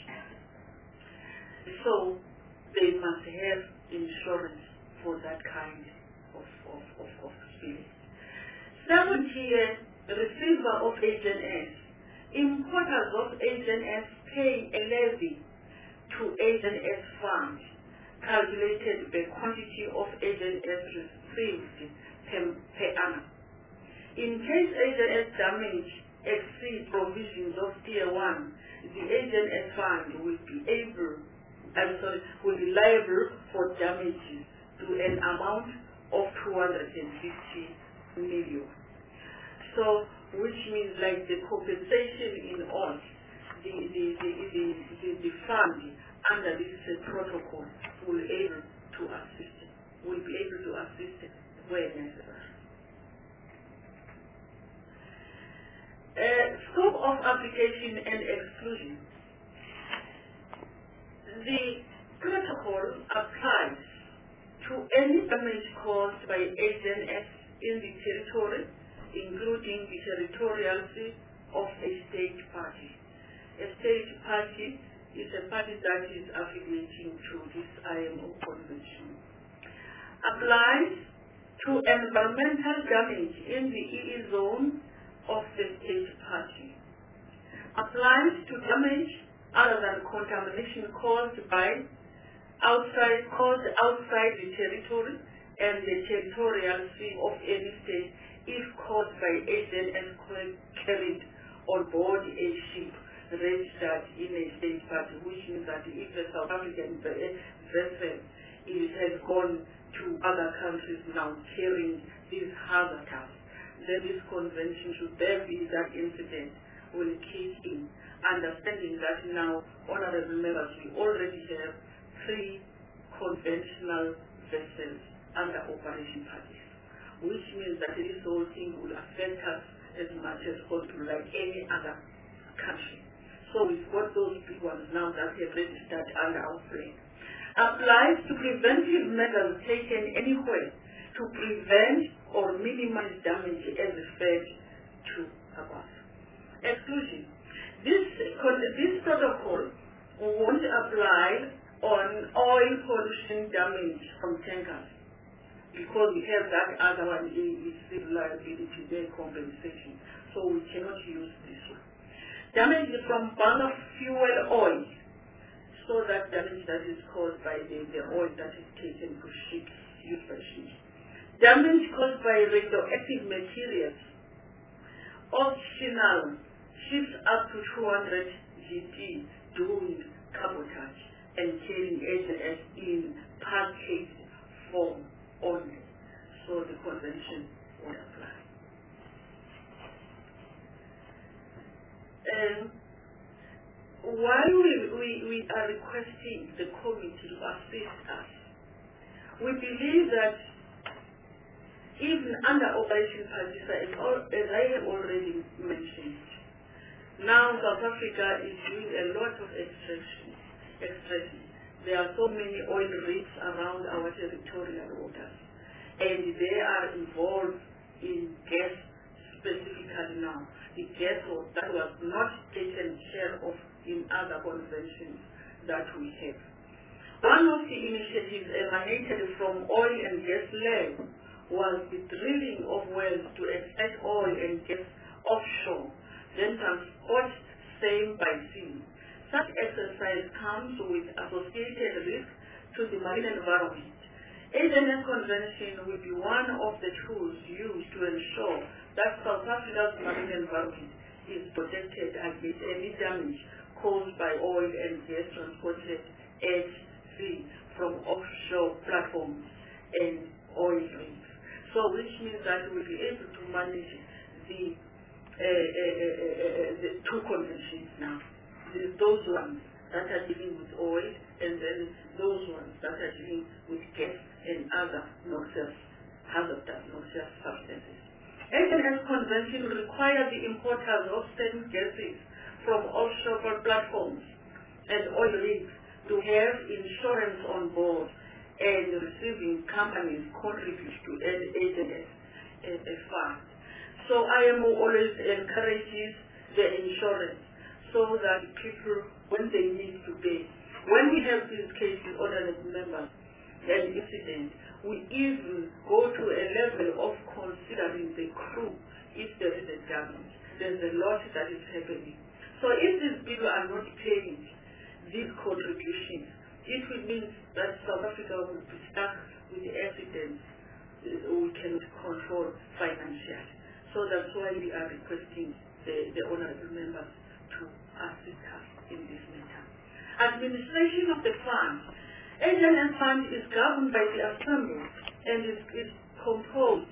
So they must have insurance for that kind of of of, of spillage. Second tier, receiver of H N S. Importers of H N S pay a levy to H N S fund calculated by quantity of H N S received per, per annum. In case H N S damage exceeds provisions of tier one, the H N S fund will be able, I'm sorry, will be liable for damages to an amount of two hundred fifty million. So, which means like the compensation in all, the the the the, the, the fund under this uh, protocol will be able to assist it, will be able to assist it where necessary. Uh, scope of application and exclusion. The protocol applies to any damage caused by H N S in the territory, including the territorial sea, of a state party. A state party is a party that is affiliating to this I M O convention. Applies to environmental damage in the E E zone of the state party. Applies to damage other than contamination caused by outside caused outside the territory and the territorial sea of any state if caused by agent and carried on board a ship registered in a state party, which means that if the South African vessel it has gone to other countries now carrying these hazards, then this convention should there be that incident will kick in, understanding that now, honorable members, we already have three conventional vessels under operation parties, which means that this whole thing will affect us as much as possible like any other country. So we've got those big ones now that have registered under our flag. Applies to preventive measures taken anywhere to prevent or minimize damage as referred to above. Exclusion. This, this protocol won't apply on oil pollution damage from tankers because we have that other one is civil liability, their compensation. So we cannot use this one. Damage from burn of fuel oil. So that damage that is caused by the, the oil that is taken to ships, used by ships. Damage caused by radioactive materials. Optional. Ships up to two hundred G T doing cabotage and carrying H M S in packaged form only. So the convention will apply. And while we, we, we are requesting the committee to assist us, we believe that even under Operation Pardisa, as I have already mentioned, now South Africa is doing a lot of extraction. extraction. There are so many oil rigs around our territorial waters, and they are involved in gas specifically now. The gas that was not taken care of in other conventions that we have. One of the initiatives emanated from oil and gas lab was the drilling of wells to extract oil and gas offshore, then transport same by sea. Such exercise comes with associated risk to the marine environment. A N S Convention will be one of the tools used to ensure that South Africa's marine environment is protected against any damage caused by oil and gas transported at sea from offshore platforms and oil rigs. So which means that we will be able to manage the, uh, uh, uh, uh, the two conventions now. There's those ones that are dealing with oil, and then those ones that are dealing with gas and other noxious, hazardous noxious substances. A N S Convention requires the importers of certain gases from offshore platforms and oil rigs to have insurance on board, and receiving companies contribute to A N S a fund. So I M O always encourages the insurance so that people, when they need to pay, when we have these cases, honorable members, an incident, we even go to a level of considering the crew if there is a damage. There's a lot that is happening. So if these people are not paying these contributions, it will mean that South Africa will be stuck with the accidents we cannot control financially. So that's why we are requesting the, the honorable members to assist us in this matter. Administration of the fund. A N S fund is governed by the Assembly and is, is composed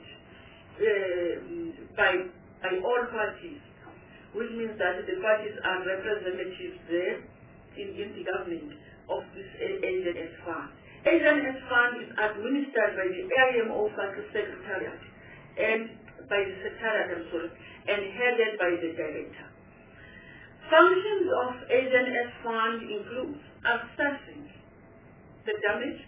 uh, by, by all parties, which means that the parties are representatives there in, in the government of this A N S fund. A N S fund is administered by the I M O Secretariat and by the Secretariat, I'm sorry, and headed by the Director. Functions of A N S fund include assessing the damage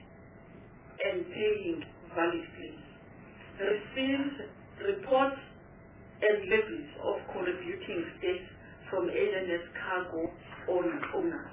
and paying valid claims, receives reports and levies of contributing states from H N S cargo owners.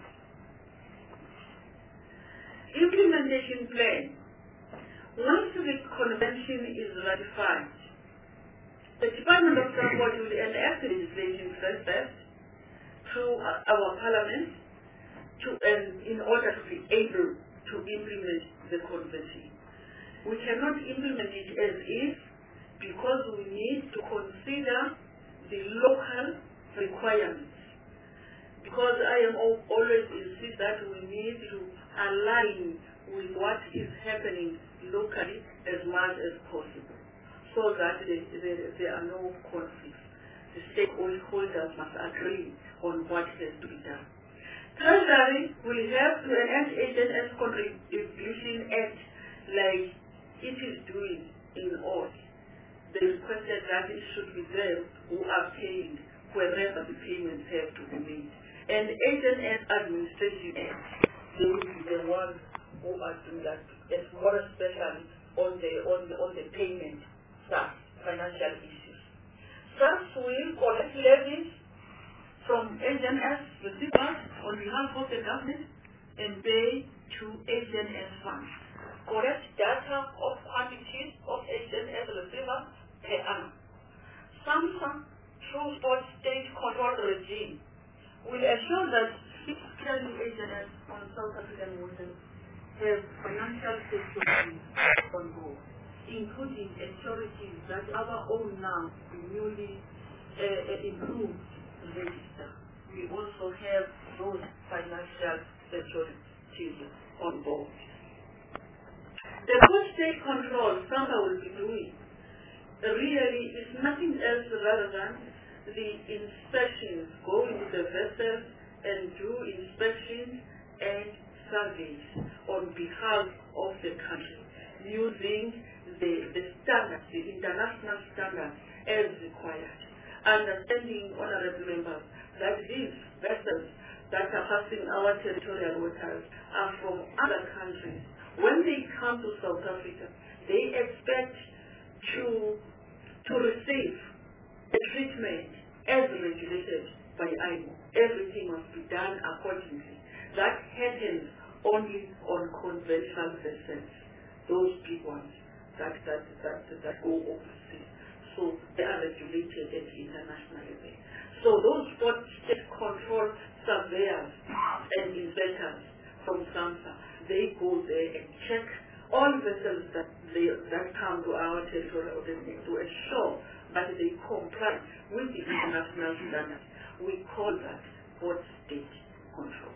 Implementation plan. Once the convention is ratified, the Department of Transport will enact legislation first through our Parliament to, um, in order to be able to implement the convention. We cannot implement it as is because we need to consider the local requirements. Because I am always insist that we need to align with what is happening locally as much as possible, so that there, there, there are no conflicts. The stakeholders must agree on what has to be done. Treasury will have to enact H N S Contribution Act like it is doing in all. They requested that it should be them who are paying wherever the payments have to be made. And H N S Administration Act, they will be the ones who are doing that, as more especially on the on the on the payment side, financial issues. SARS will collect levies from H N S receivers on behalf of the government and pay to H N S funds. Collect data of quantities of H N S receivers per annum. SAMSA, through sport state control regime, will ensure that fiscally H N S on South African waters have financial security on board, including authorities that our own now, the newly uh, improved register. We also have those financial securities on board. The post-state control SAMSA will be doing really is nothing else rather than the inspections, go into the vessels and do inspections and surveys on behalf of the country using the, the standards, the international standards as required. Understanding, honorable members, that these vessels that are passing our territorial waters are from other countries. When they come to South Africa, they expect to, to receive a treatment as regulated by I M O. Everything must be done accordingly. That happens only on conventional vessels, those big ones that, that, that, that go overseas. So they are regulated at the international level. So those port state control surveyors and inspectors from SAMSA, they go there and check all vessels that they that come to our territorial waters to ensure that they comply with the international standards. We call that port state control.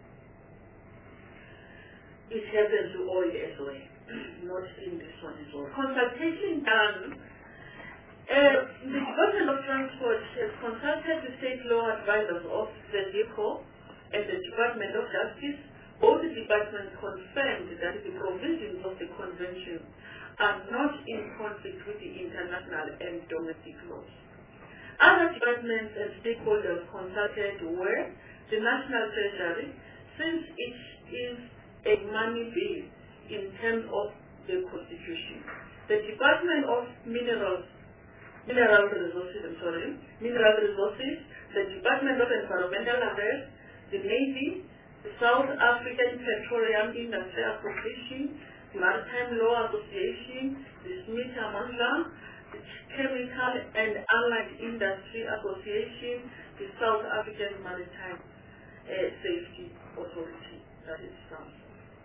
It happens to all the S O A, not in this one as well. Consultation done. Uh, the Department of Transport has consulted the state law advisors of the D E C O and the Department of Justice. Both departments confirmed that the provisions of the convention are not in conflict with the international and domestic laws. Other departments and stakeholders consulted were the National Treasury, since it is a money bill in terms of the Constitution. The Department of Minerals, Mineral Resources, I'm sorry, Mineral Resources, the Department of Environmental Affairs, the Navy, the South African Petroleum Industry Association, the Maritime Law Association, the Smith and Wesson, the Chemical and Allied Industry Association, the South African Maritime uh, Safety Authority, that is SAMSA.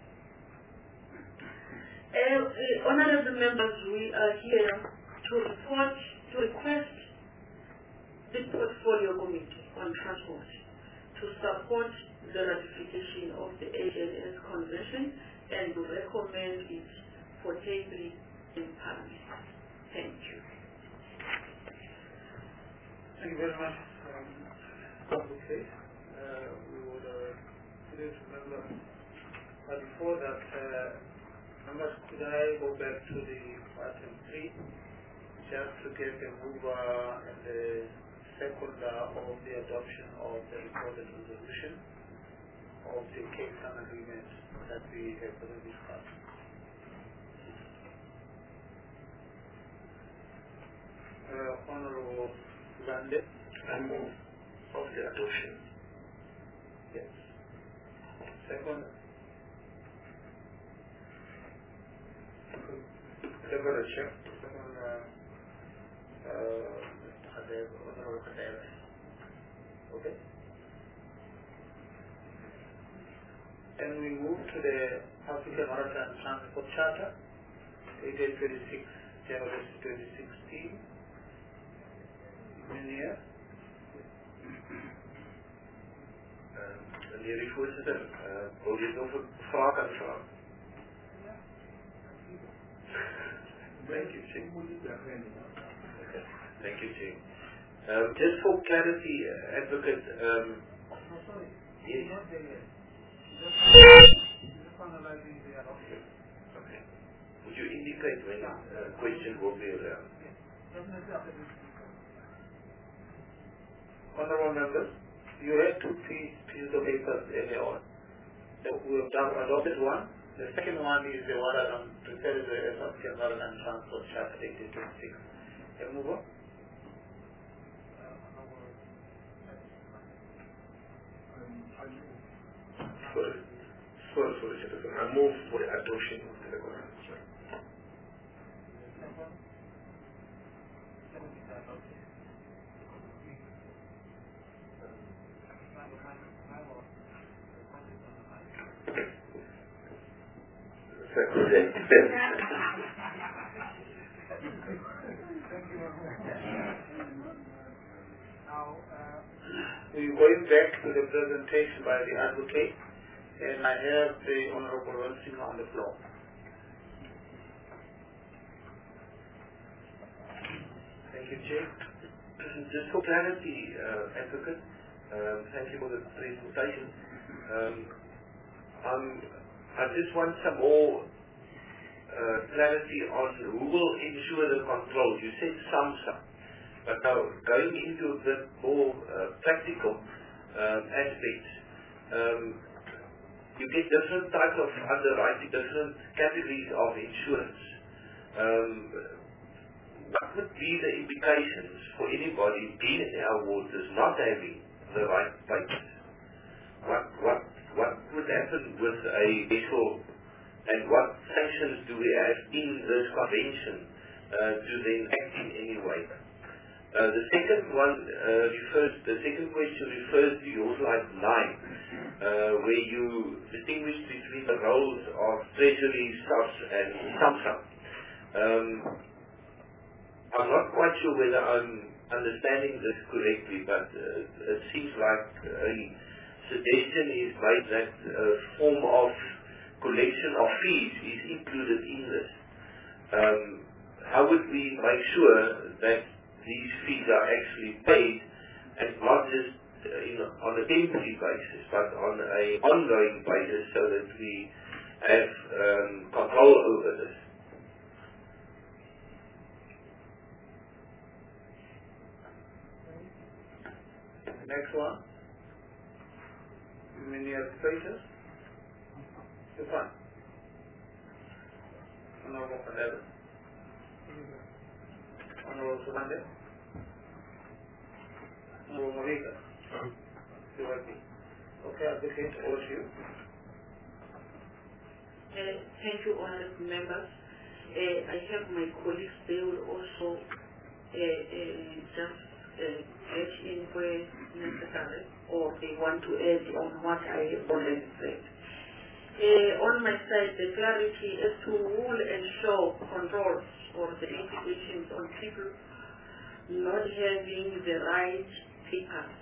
Uh, uh, honorable members, we are here to report, to request the Portfolio Committee on Transport to support the ratification of the H N S Convention and to recommend it for tabling in Parliament. Thank you. Thank you very much, um, Doctor Case. Uh, we would uh, please remember, but before that, uh, members, could I go back to the item three, just to get a mover and the seconder of the adoption of the recorded resolution of the Cape Town agreement that we have already discussed. Uh, Honorable Zande. I move of the adoption. Yes. Second. Second, Chair. Second, uh, uh, Khadev, Honorable Khadev. Okay. Then we move to the African Maritime Transport Charter, dated twenty-six January twenty sixteen. Meneer. Meneer de voorzitter, uh, wil je nog een vraag aanvragen? Thank you, Chief. Okay. Thank you, Chief. Um, just for clarity, uh, Advocate, um, yes. Okay. Would you indicate when the uh, question will be around? Honorable members, you have two pieces of paper earlier on. We have done adopted one. The second one is the one that I'm preparing the African Maritime Transport Charter dated twenty-six. Can we move on? Sorry, sorry, sorry, Chairperson. I move for the adoption of the regulation. We're going back to the presentation by the advocate, and I have the Honorable Wensing on the floor. Thank you, Chair. Just for clarity, uh, Advocate, um, thank you for the presentation. Um, um, I just want some more uh, clarity on who will ensure the controls. You said SAMHSA, but now going into the more uh, practical uh, aspects, um, you get different types of underwriting, different categories of insurance. Um, what would be the implications for anybody being in our waters not having the right papers? What what what would happen with a vessel, and what sanctions do we have in this convention uh, to then act in any way? Uh, the second one uh, refers, the second question refers to your slide nine, uh, where you distinguish between the roles of Treasury, S A F and SAMHSA. Um, I'm not quite sure whether I'm understanding this correctly, but uh, it seems like a suggestion is made that a form of collection of fees is included in this. Um, how would we make sure that these fees are actually paid, and not just uh, in, on a temporary basis, but on an ongoing basis, so that we have um, control over this? Next one. Meneer Spijkers. Stefan. Honorable Khadev. Honorable Subhande. Honorable Mavika. Okay, advocate, over to you. Uh, thank you, honorable members. Uh, I have my colleagues, they will also uh, uh, just uh, add in where necessary, or they want to add on what I have already said. Uh, on my side, the clarity as to who will ensure controls or the implications on people not having the right papers.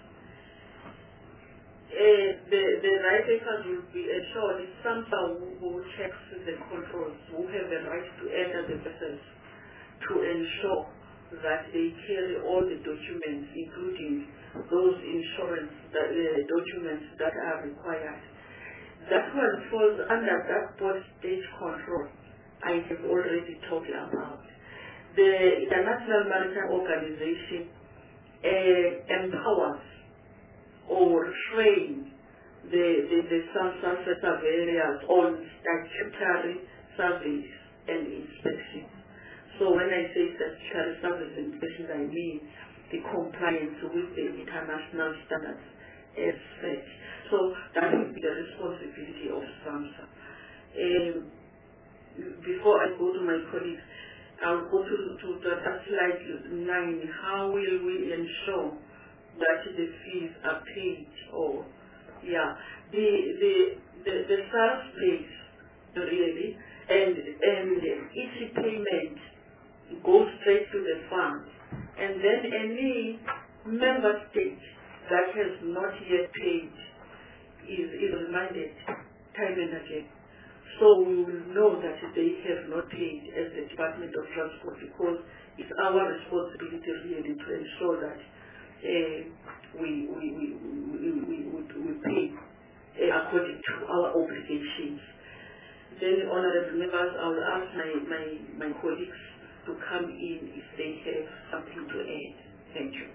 Uh, the, the right papers will be ensured if someone who, who checks the controls, who have the right to enter the vessels, to ensure that they carry all the documents, including those insurance that, uh, documents that are required. That one falls under that port stage control I have already talked about. The International Maritime Organization uh, empowers or train the, the, the SAMHSA surveyors on statutory surveys and inspections. So when I say statutory representations, I mean the compliance with the international standards as such. So that will be the responsibility of SAMHSA. Um, before I go to my colleagues, I'll go to, to that slide nine. How will we ensure that the fees are paid? Or yeah, the the the, the SARS pays really, and and each payment goes straight to the fund, and then any member state that has not yet paid is, is reminded time and again. So we will know that they have not paid as the Department of Transport, because it's our responsibility really to ensure that uh, we, we, we, we, we, we, we pay uh, according to our obligations. Then, honorable members, I will ask my, my, my colleagues to come in if they have something to add. Thank you.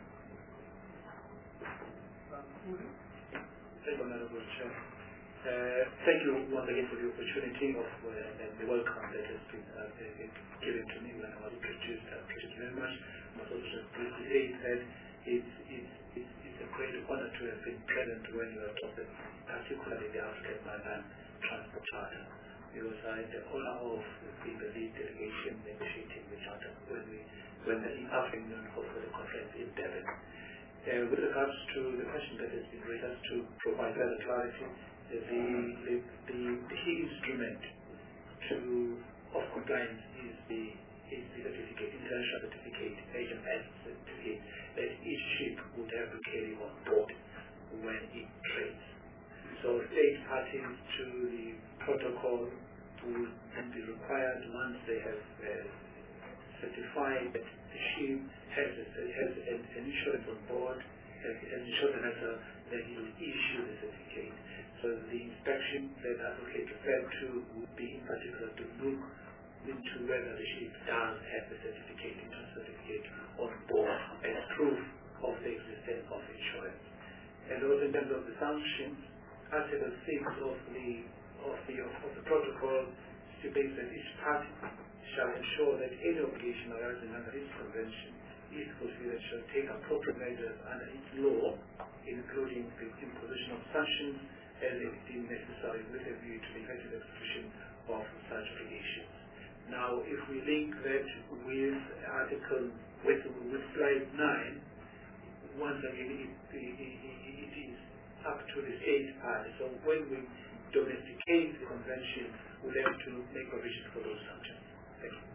Thank you, Honorable Chair. Uh, thank you once again for the opportunity of uh, and the welcome that has been uh, given to me when I was introduced. I appreciate it very much. I must also just briefly say that it's, it's, it's, it's a great honor to have been present when you are talking, particularly the African Maritime Transport Charter, because I had the honor of being the lead delegation negotiating the charter when we when the African Union hosted the conference in Devon. Uh, with regards to the question that has been raised, as to provide further clarity, the, the, the, the key instrument to, of compliance is the, is the certificate, international certificate, H M S certificate, that each ship would have to carry on board when it trades. So state parties to the protocol would be required, once they have uh, certified that the ship has, a, has an, an insurance on board, has an insurance letter, then he will issue the certificate. So the inspection that advocate referred to would be in particular to look into whether the ship does have the certificate, insurance certificate on board as proof of the existence of insurance. And also in terms of the sanctions, Article six of the of the of, of the protocol stipulates that each party shall ensure that any obligation arising under this convention is fulfilled and shall take appropriate measures under its law, including the imposition of sanctions as it deemed necessary with a view to the effective execution of such obligations. Now, if we link that with Article with with slide nine, once again it, it, it, it is up to the state party. So when we domesticate the convention, we have to make provision for those sanctions. Thank you.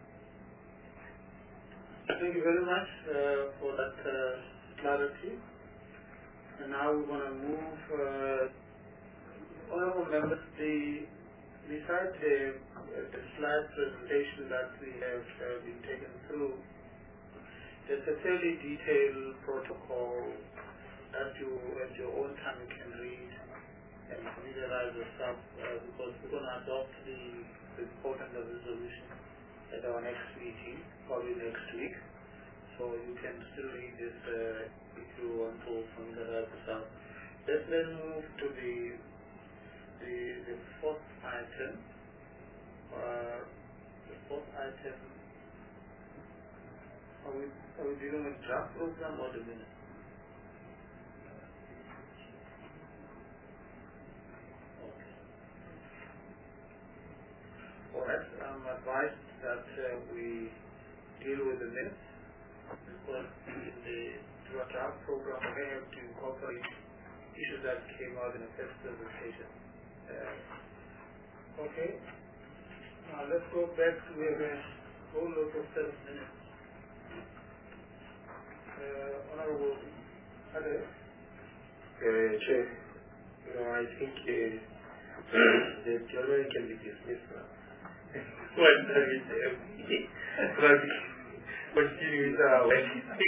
Thank you very much uh, for that uh, clarity. And now we want to move, uh, honorable members, the, besides the, uh, the slide presentation that we have uh, been taken through, there's a fairly detailed protocol that you at your own time you can read and familiarize yourself uh, because we're going to adopt the, the important resolution at our next meeting, probably next week. So you can still read this uh, if you want to familiarize yourself. Let's then move to the the, the fourth item. Uh, the fourth item. Are we are we dealing with draft program or the minute? Alright, I'm advised that uh, we deal with the minutes because in the draft program we have to incorporate issues that came out in the first presentation. Uh, okay, now let's go back to a whole lot of seven minutes. Uh, Honorable Ade. Uh, Chair, no, I think uh, the January can be dismissed now. What does it say? Continue with our work.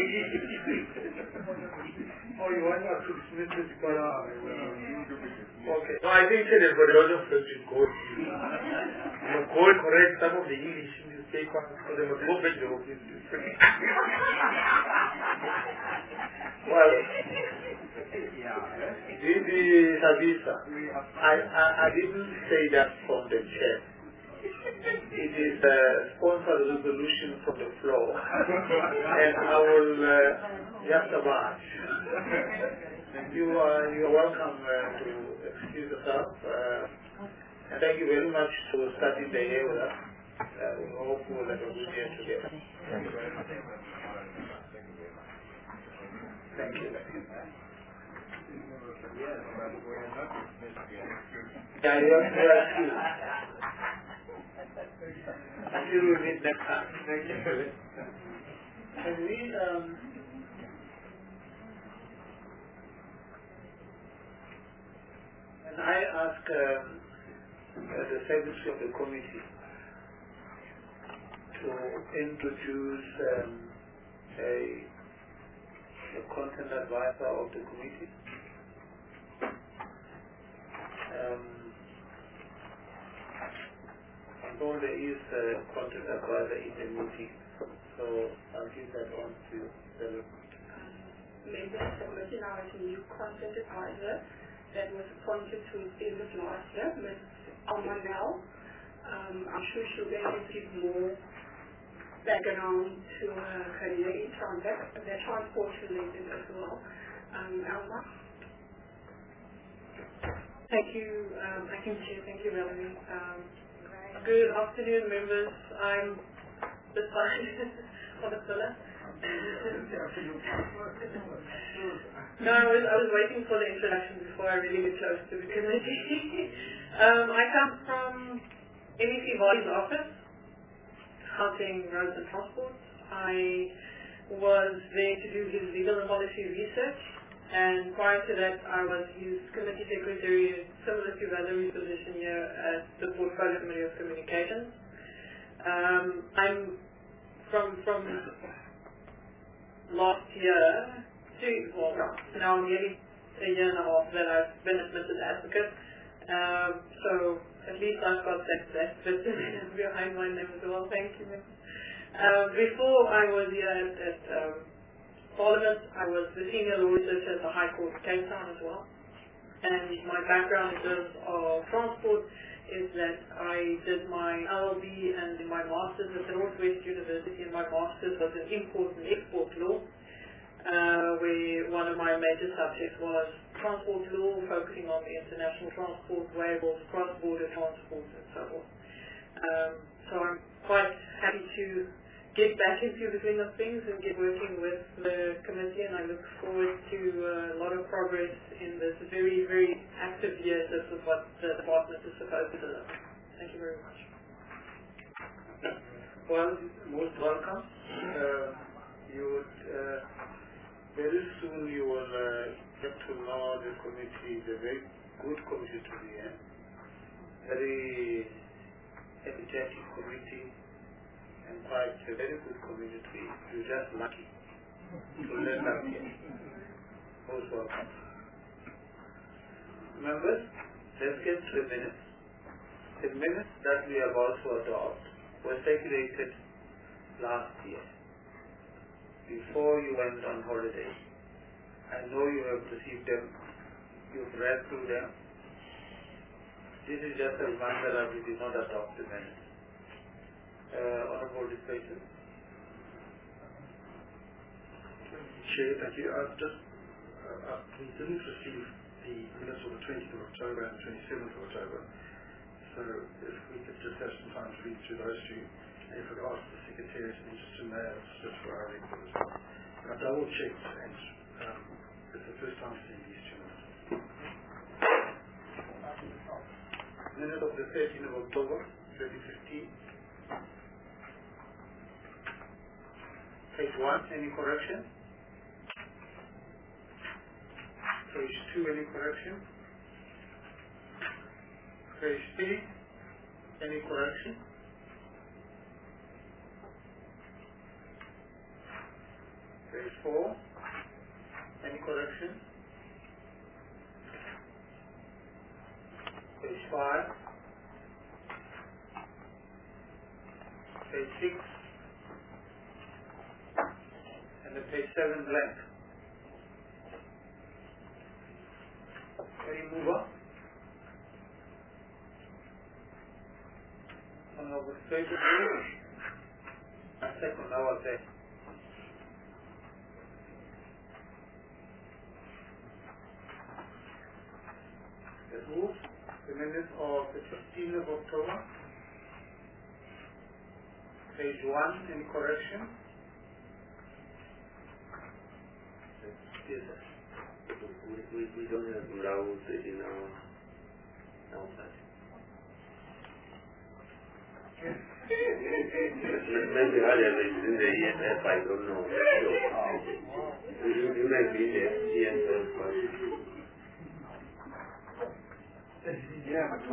Oh, you want us to dismiss this because okay. No, I think there's got a lot of stuff to go through. You must go and correct some of the English newspapers, so they must go back to the office. Well, the, the Savisa, I, I, I didn't say that from the chair. it is a sponsored resolution from the floor, and I will uh, just oblige. You are you are welcome uh, to excuse yourself, uh, and thank you very much for starting the year with us. Uh, we hope we will have a good year together. Thank you very much. Thank you. Yeah, you are excused. Until we meet next time. Thank you. Can we, um, and I ask um, uh, the secretary of the committee to introduce um, a, a content advisor of the committee. Um, I'm told there is a content advisor in the meeting, so I'll give that on to the Members of the committee now has a new content advisor that was appointed to the end of last year, Miz Almanel. Um, I'm sure she'll be able to give more background to her career in transit, the transport related as well. Um, Alma? Thank you, um, Acting Chair. Thank you, Melanie. Um, good afternoon, members. I'm this side on the pillar. No, I was, I was waiting for the introduction before I really get close to the committee. um, I come from M E C Body's office, Gauteng Roads and Transport. I was there to do his legal and policy research, and prior to that I was his committee secretary, similar to Valerie's position here at the Portfolio Committee of Communications. Um, I'm from from last year to, well, now nearly a year and a half that I've been admitted advocate. Um, so at least I've got that, that bit behind my name as well. Thank you. Um, before I was here at, at um, Parliament, I was the senior law researcher at the High Court of Cape Town as well. And my background in terms of transport is that I did my L L B and my master's at the Northwest University, and my master's was in import and export law, uh, where one of my major subjects was transport law, focusing on the international transport, waivers, cross-border transport, and so on. Um, so I'm quite happy to get back into the swing of things and get working with the committee, and I look forward to uh, a lot of progress in this very, very active year. This is what the department is supposed to deliver. Thank you very much. Well, most welcome. Uh, you would, uh, very soon you will uh, get to know the committee. It's a very good committee to be in. Very energetic committee. And quite a very good community. You're just lucky to let us here. Most welcome. Members, let's get to the minutes. The minutes that we are about to adopt were circulated last year, before you went on holiday. I know you have received them, you've read through them. This is just a reminder that we did not adopt the minutes. Uh, Honorable Discussion. Chair, thank you. I've just, uh, uh, we didn't receive the minutes of the twentieth of October and twenty-seventh of October, so if we could just have some time to read through those two, and if we could ask the Secretariat and just to mail just for our records as well. And I double checked, and um, it's the first time seeing these two minutes. Minute of the thirteenth of October, twenty fifteen. Page one, any correction? Page two, any correction? Page three, any correction? Page four, any correction? Page five, page six, and the page seven blank. Any mover? Honorable Secretary. Second, I was there. The move, the minutes of the fifteenth of October. Page one, any correction? Yes, sir. We, we, we don't have Raoul in our, our side. Maybe earlier is in the E S F, I don't know. Sure. You, you might be in the E S F, but... Yeah, but...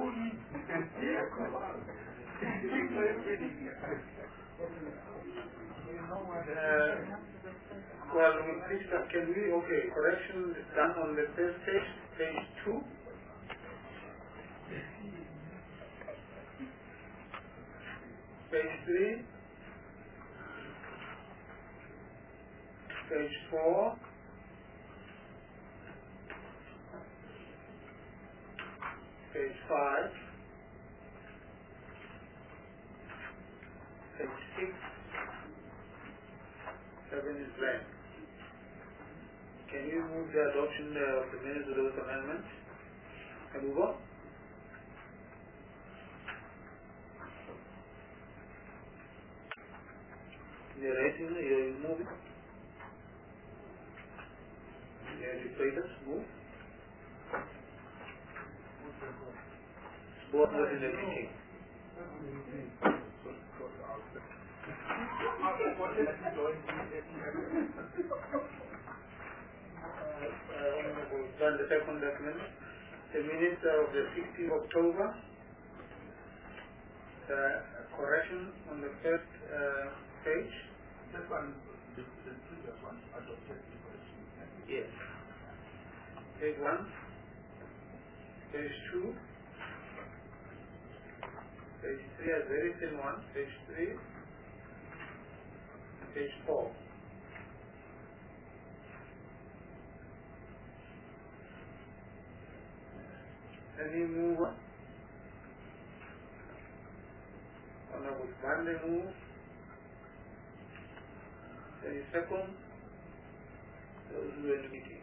Uh, well, please, can we, okay, correction is done on the first page, page two. Page three. Page four. Page five. Page six. Seven is blank. Can you move the adoption of the minutes of those amendments? Can we move on? You're writing, you're moving. The administrators move. Board was in the meeting. We've done the second document. The minutes of the sixteenth of October. The correction on the first uh, page. That one, the, the previous one, adopted the correction. Yes. Page one. Page two. Page three, a very thin one. Page three. Page four. Any move on? Honorable Bande move. Any second? Those who were in the meeting.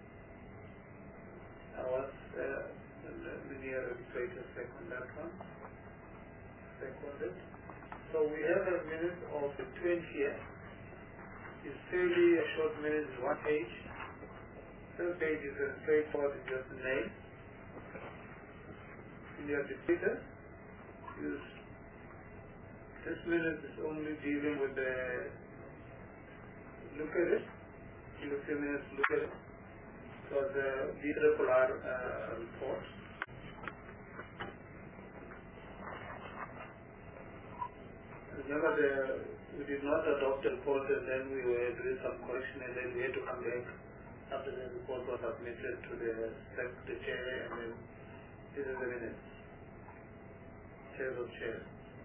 I was uh, the near administrator second that one. Seconded. So we have a minute of the twentieth. It's fairly a short minute, is one page. Third page is a straightforward, it's just the name. In the administrator, is this minute is only dealing with the look at it. In a few minutes, look at it. So the D R R uh, report. Remember, the, we did not adopt the report and then we were doing some correction and then we had to come back after the report was submitted to the, the chair and then this is the minutes. Chair of chair.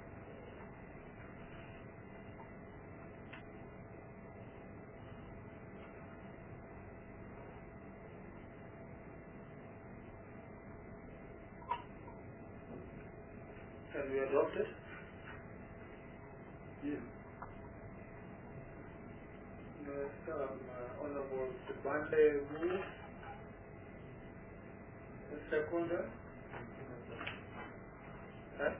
Can we adopt it? Yes. Yes, um, uh, Honorable Bande move. The seconder. Huh?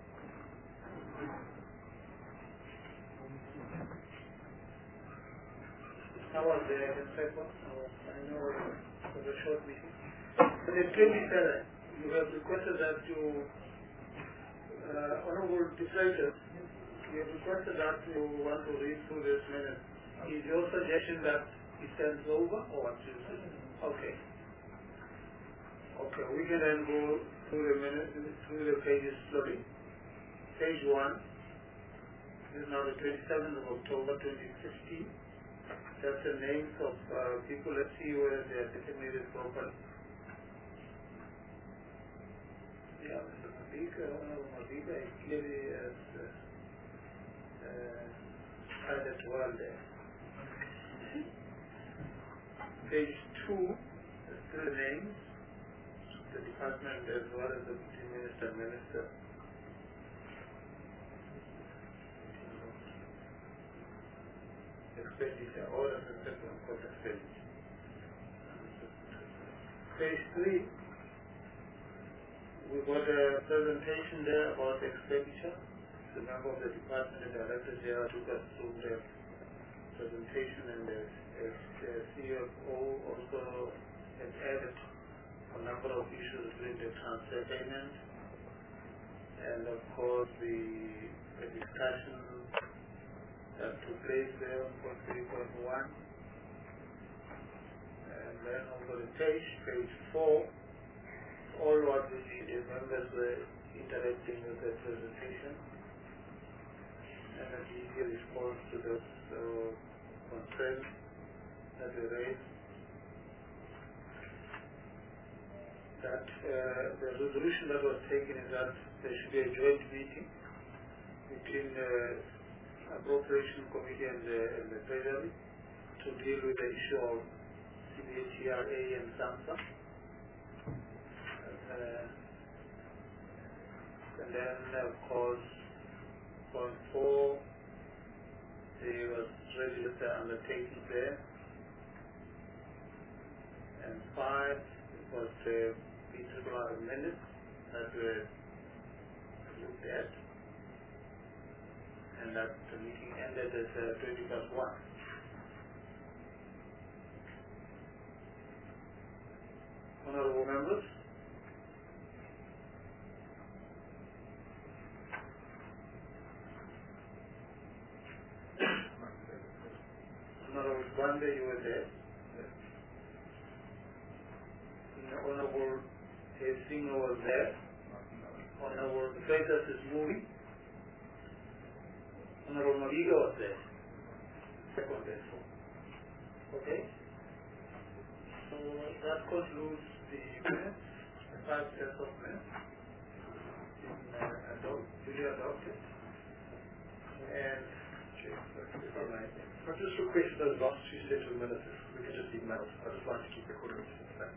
How was the second? I know it was a short meeting. But the twenty-seven, you have requested that you, uh, Honorable Deflator, you have requested that you want to read through this minute. Is your suggestion that it sends over or what? Okay. Okay, we can then go through the minute, through the pages slowly. Page one. This is now the twenty-seventh of October twenty fifteen. That's the names of uh, people. Let's see whether they are designated properly. Yeah, Mister Madika, Honorable Madika is clearly as uh, uh, added well there. Page two, still the names, the department as well as the Deputy Minister and Minister. expenditure, orders and settlement cost expenditure. Page three, we've got a presentation there about expenditure. The member of the department and director there took us through the presentation, and the, the C F O also has added a number of issues during the transfer payment, and of course the, the discussion that took place there on three point one. And then over the page, page four, all what the, the members were interacting with the presentation, and an easy response to those uh, concerns that were raised. That uh, the resolution that was taken is that there should be a joint meeting between the Appropriation Committee and the, and the Treasury to deal with the issue of C B H E R A and SAMHSA. Uh, and then, of course, point four, there was register undertaking there. And five was the P R R minutes that were looked at. And that the meeting ended at uh, twenty past one. Honorable members, Honorable Bande, you were there. Honorable Singh was there. Honorable Freitas is moving. Honorable Maviga was there. Second there. Okay? So that concludes the minutes, the five sets of minutes uh, adopt, duly adopted. And I just request those last two sets of minutes if we could just email. I just like to keep recording of that.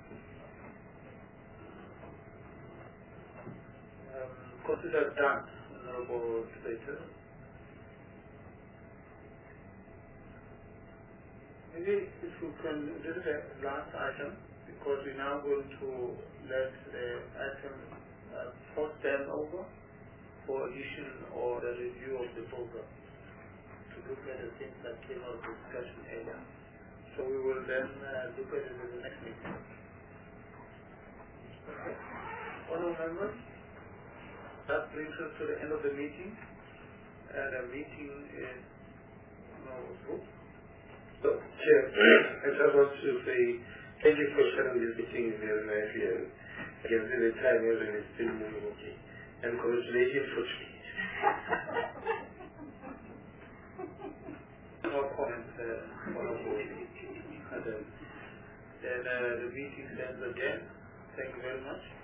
Um, consider done, Honorable Speaker. Maybe if we can do the last item, because we're now going to let the item uh, first stand over for addition or the review of the program to look at the things that came out of the discussion earlier. So we will then uh, look at it in the next meeting. Okay. Honourable members, that brings us to the end of the meeting. And the meeting is now over. So, Chair, I just want to say thank you for sharing this meeting very nicely, and I can see the time everything is still moving okay. And congratulations for speed. No comments, uh, Honorable Adam. Then uh, the meeting stands again. Thank you very much.